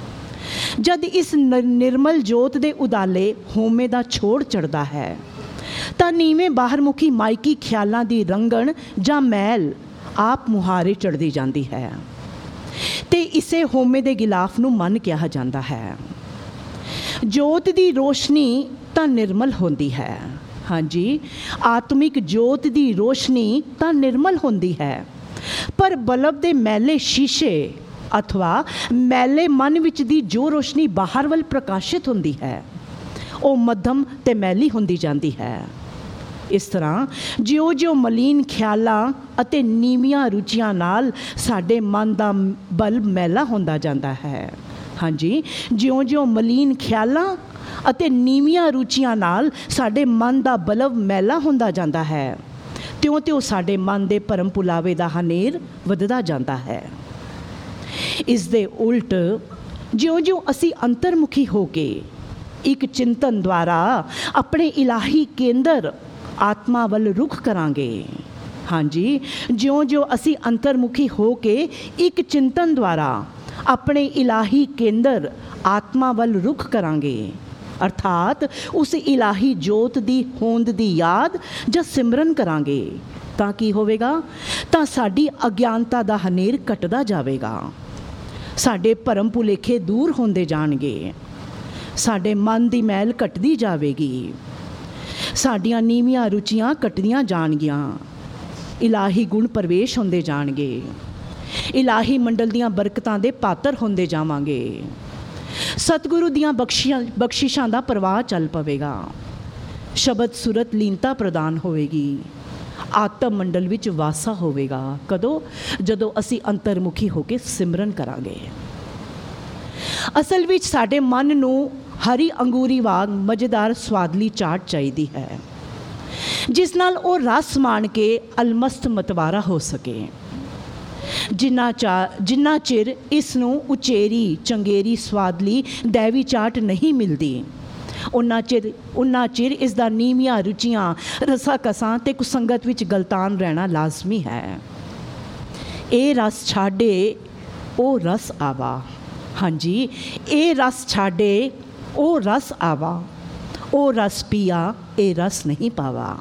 ਜਦ ਇਸ ਨਿਰਮਲ ਜੋਤ ਦੇ ਉਦਾਲੇ ਹੋਮੇ ਦਾ ਛੋੜ ਚੜ੍ਹਦਾ ਹੈ ਤਾਂ ਨੀਵੇਂ ਬਾਹਰਮੁਖੀ ਮਾਇਕੀ ਖਿਆਲਾਂ ਦੀ ਰੰਗਣ ਜਾਂ ਮੈਲ ਆਪ ਮੁਹਾਰੇ ਚੜ੍ਹਦੀ ਜਾਂਦੀ ਹੈ ਅਤੇ ਇਸੇ ਹੋਮੇ ਦੇ ਗਿਲਾਫ ਨੂੰ ਮਨ ਕਿਹਾ ਜਾਂਦਾ ਹੈ। ਜੋਤ ਦੀ ਰੋਸ਼ਨੀ ਤਾਂ ਨਿਰਮਲ ਹੁੰਦੀ ਹੈ, ਹਾਂਜੀ, ਆਤਮਿਕ ਜੋਤ ਦੀ ਰੋਸ਼ਨੀ ਤਾਂ ਨਿਰਮਲ ਹੁੰਦੀ ਹੈ, ਪਰ ਬਲਬ ਦੇ ਮੈਲੇ ਸ਼ੀਸ਼ੇ ਅਥਵਾ ਮੈਲੇ ਮਨ ਵਿੱਚ ਦੀ ਜੋ ਰੋਸ਼ਨੀ ਬਾਹਰ ਵੱਲ ਪ੍ਰਕਾਸ਼ਿਤ ਹੁੰਦੀ ਹੈ ਉਹ ਮੱਧਮ ਅਤੇ ਮੈਲੀ ਹੁੰਦੀ ਜਾਂਦੀ ਹੈ। ਇਸ ਤਰ੍ਹਾਂ ਜਿਉਂ-ਜਿਉਂ ਮਲੀਨ ਖਿਆਲਾਂ ਅਤੇ ਨੀਵੀਆਂ ਰੁਚੀਆਂ ਨਾਲ ਸਾਡੇ ਮਨ ਦਾ ਬਲਬ ਮੈਲਾ ਹੁੰਦਾ ਜਾਂਦਾ ਹੈ, ਹਾਂਜੀ, ਜਿਉਂ-ਜਿਉਂ ਮਲੀਨ ਖਿਆਲਾਂ ਅਤੇ ਨੀਵੀਆਂ ਰੁਚੀਆਂ ਨਾਲ ਸਾਡੇ ਮਨ ਦਾ ਬਲਬ ਮੈਲਾ ਹੁੰਦਾ ਜਾਂਦਾ ਹੈ, ਤਿਉਂ-ਤਿਉਂ ਸਾਡੇ ਮਨ ਦੇ ਭਰਮ ਭੁਲਾਵੇ ਦਾ ਹਨੇਰ ਵੱਧਦਾ ਜਾਂਦਾ ਹੈ। ਇਸ ਦੇ ਉਲਟ ਜਿਉਂ-ਜਿਉਂ ਅਸੀਂ ਅੰਤਰਮੁਖੀ ਹੋ ਕੇ ਇੱਕ ਚਿੰਤਨ ਦੁਆਰਾ ਆਪਣੇ ਇਲਾਹੀ ਕੇਂਦਰ ਆਤਮਾ ਵੱਲ ਰੁਖ ਕਰਾਂਗੇ, ਹਾਂਜੀ, ਜਿਉਂ-ਜਿਉਂ ਅਸੀਂ ਅੰਤਰਮੁਖੀ ਹੋ ਕੇ ਇੱਕ ਚਿੰਤਨ ਦੁਆਰਾ ਆਪਣੇ ਇਲਾਹੀ ਕੇਂਦਰ ਆਤਮਾ ਵੱਲ ਰੁਖ ਕਰਾਂਗੇ, ਅਰਥਾਤ ਉਸ ਇਲਾਹੀ ਜੋਤ ਦੀ ਹੋਂਦ ਦੀ ਯਾਦ ਜਾਂ ਸਿਮਰਨ ਕਰਾਂਗੇ, ਤਾਂ ਕੀ ਹੋਵੇਗਾ? ਤਾਂ ਸਾਡੀ ਅਗਿਆਨਤਾ ਦਾ ਹਨੇਰ ਘਟਦਾ ਜਾਵੇਗਾ, ਸਾਡੇ ਭਰਮ ਭੁਲੇਖੇ ਦੂਰ ਹੁੰਦੇ ਜਾਣਗੇ, ਸਾਡੇ ਮਨ ਦੀ ਮੈਲ ਘਟਦੀ ਜਾਵੇਗੀ, ਸਾਡੀਆਂ ਨੀਵੀਆਂ ਰੁਚੀਆਂ ਘਟਦੀਆਂ ਜਾਣਗੀਆਂ, ਇਲਾਹੀ ਗੁਣ ਪ੍ਰਵੇਸ਼ ਹੁੰਦੇ ਜਾਣਗੇ, ਇਲਾਹੀ ਮੰਡਲ ਦੀਆਂ ਬਰਕਤਾਂ ਦੇ ਪਾਤਰ ਹੁੰਦੇ ਜਾਵਾਂਗੇ, ਸਤਿਗੁਰੂ ਦੀਆਂ ਬਖਸ਼ੀਆਂ ਬਖਸ਼ਿਸ਼ਾਂ ਦਾ ਪ੍ਰਵਾਹ ਚੱਲ ਪਵੇਗਾ, ਸ਼ਬਦ ਸੁਰਤ ਲੀਨਤਾ ਪ੍ਰਦਾਨ ਹੋਵੇਗੀ, ਆਤਮ ਮੰਡਲ ਵਿੱਚ ਵਾਸਾ ਹੋਵੇਗਾ। ਕਦੋਂ? ਜਦੋਂ ਅਸੀਂ ਅੰਤਰਮੁਖੀ ਹੋ ਕੇ ਸਿਮਰਨ ਕਰਾਂਗੇ। ਅਸਲ ਵਿੱਚ ਸਾਡੇ ਮਨ ਨੂੰ ਹਰੀ ਅੰਗੂਰੀ ਵਾਂਗ ਮਜ਼ੇਦਾਰ ਸਵਾਦਲੀ ਚਾਟ ਚਾਹੀਦੀ ਹੈ, ਜਿਸ ਨਾਲ ਉਹ ਰਸ ਮਾਣ ਕੇ ਅਲਮਸਤ ਮਤਵਾਰਾ ਹੋ ਸਕੇ। ਜਿੰਨਾ ਚਾ ਜਿੰਨਾ ਚਿਰ ਇਸ ਨੂੰ ਉਚੇਰੀ ਚੰਗੇਰੀ ਸਵਾਦਲੀ ਦੈਵੀ ਚਾਟ ਨਹੀਂ ਮਿਲਦੀ, ਉਨਾ ਚਿਰ ਉਨਾ ਚਿਰ ਇਸ ਦਾ ਨੀਵੀਆਂ ਰੁਚੀਆਂ, ਰਸਾ ਕਸਾਂ ਅਤੇ ਕੁਸੰਗਤ ਵਿੱਚ ਗਲਤਾਨ ਰਹਿਣਾ ਲਾਜ਼ਮੀ ਹੈ। ਇਹ ਰਸ ਛਾੜੇ ਉਹ ਰਸ ਆਵਾ। ਹਾਂਜੀ, ਇਹ ਰਸ ਛਾੜੇ ਉਹ ਰਸ ਆਵਾ, ਉਹ ਰਸ ਪੀਆ ਇਹ ਰਸ ਨਹੀਂ ਪਾਵਾ।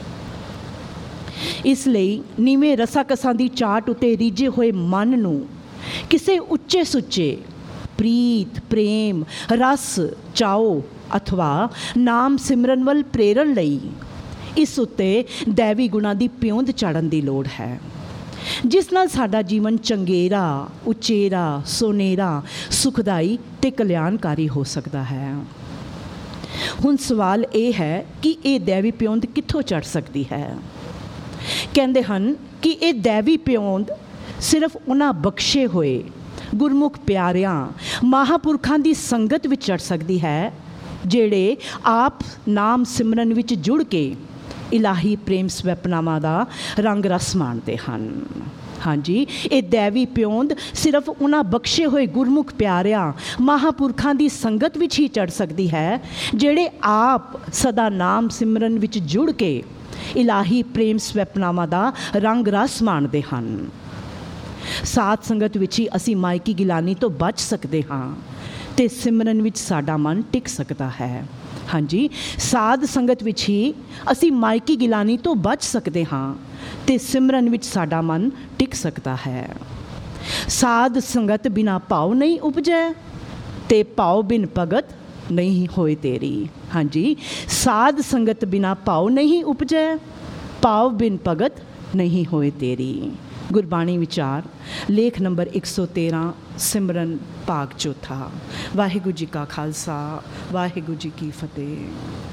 ਇਸ ਲਈ ਨੀਵੇਂ ਰਸਾ ਕਸਾਂ ਦੀ ਚਾਟ ਉੱਤੇ ਰੀਝੇ ਹੋਏ ਮਨ ਨੂੰ ਕਿਸੇ ਉੱਚੇ ਸੁੱਚੇ ਪ੍ਰੀਤ, ਪ੍ਰੇਮ, ਰਸ, ਚਾਓ ਅਥਵਾ ਨਾਮ ਸਿਮਰਨ ਵੱਲ ਪ੍ਰੇਰਨ ਲਈ ਇਸ ਉੱਤੇ ਦੈਵੀ ਗੁਣਾਂ ਦੀ ਪਿਉਂਦ ਚਾੜਨ ਦੀ ਲੋੜ ਹੈ, ਜਿਸ ਨਾਲ ਸਾਡਾ ਜੀਵਨ ਚੰਗੇਰਾ, ਉਚੇਰਾ, ਸੋਨੇਰਾ, ਸੁਖਦਾਈ ਅਤੇ ਕਲਿਆਣਕਾਰੀ ਹੋ ਸਕਦਾ ਹੈ। ਹੁਣ ਸਵਾਲ ਇਹ ਹੈ ਕਿ ਇਹ ਦੈਵੀ ਪਿਉਂਦ ਕਿੱਥੋਂ ਚੜ੍ਹ ਸਕਦੀ ਹੈ? ਕਹਿੰਦੇ ਹਨ ਕਿ ਇਹ ਦੈਵੀ ਪਿਉਂਦ ਸਿਰਫ ਉਹਨਾਂ ਬਖਸ਼ੇ ਹੋਏ ਗੁਰਮੁਖ ਪਿਆਰਿਆਂ ਮਹਾਂਪੁਰਖਾਂ ਦੀ ਸੰਗਤ ਵਿੱਚ ਚੜ੍ਹ ਸਕਦੀ ਹੈ, ਜਿਹੜੇ ਆਪ ਨਾਮ ਸਿਮਰਨ ਵਿੱਚ ਜੁੜ ਕੇ ਇਲਾਹੀ ਪ੍ਰੇਮ ਸਵੈਪਨਾਵਾਂ ਦਾ ਰੰਗ ਰਸ ਮਾਣਦੇ ਹਨ। ਹਾਂਜੀ, ਇਹ ਦੈਵੀ ਪਿਉਂਦ ਸਿਰਫ ਉਹਨਾਂ ਬਖਸ਼ੇ ਹੋਏ ਗੁਰਮੁਖ ਪਿਆਰਿਆਂ ਮਹਾਂਪੁਰਖਾਂ ਦੀ ਸੰਗਤ ਵਿੱਚ ਹੀ ਚੜ੍ਹ ਸਕਦੀ ਹੈ, ਜਿਹੜੇ ਆਪ ਸਦਾ ਨਾਮ ਸਿਮਰਨ ਵਿੱਚ ਜੁੜ ਕੇ ਇਲਾਹੀ ਪ੍ਰੇਮ ਸਵੈਪਨਾਵਾਂ ਦਾ ਰੰਗ ਰਸ ਮਾਣਦੇ ਹਨ। ਸਾਧ ਸੰਗਤ ਵਿੱਚ ਹੀ ਅਸੀਂ ਮਾਇਕੀ ਗਿਲਾਨੀ ਤੋਂ ਬਚ ਸਕਦੇ ਹਾਂ ਅਤੇ ਸਿਮਰਨ ਵਿੱਚ ਸਾਡਾ ਮਨ ਟਿਕ ਸਕਦਾ ਹੈ। ਹਾਂਜੀ, ਸਾਧ ਸੰਗਤ ਵਿੱਚ ਹੀ ਅਸੀਂ ਮਾਇਕੀ ਗਿਲਾਨੀ ਤੋਂ ਬਚ ਸਕਦੇ ਹਾਂ ਅਤੇ ਸਿਮਰਨ ਵਿੱਚ ਸਾਡਾ ਮਨ ਟਿਕ ਸਕਦਾ ਹੈ। ਸਾਧ ਸੰਗਤ ਬਿਨਾ ਭਾਵ ਨਹੀਂ ਉਪਜੈ ਅਤੇ ਭਾਵ ਬਿਨ ਭਗਤ ਨਹੀਂ ਹੋਏ ਤੇਰੀ। ਹਾਂਜੀ, ਸਾਧ ਸੰਗਤ ਬਿਨਾ ਭਾਵ ਨਹੀਂ ਉਪਜੈ, ਭਾਵ ਬਿਨ ਭਗਤ ਨਹੀਂ ਹੋਏ ਤੇਰੀ। ਗੁਰਬਾਣੀ ਵਿਚਾਰ ਲੇਖ ਨੰਬਰ ਇੱਕ ਸੌ ਤੇਰ੍ਹਾਂ, ਸਿਮਰਨ ਭਾਗ ਚੌਥਾ। ਵਾਹਿਗੁਰੂ ਜੀ ਕਾ ਖਾਲਸਾ, ਵਾਹਿਗੁਰੂ ਜੀ ਕੀ ਫਤਿਹ।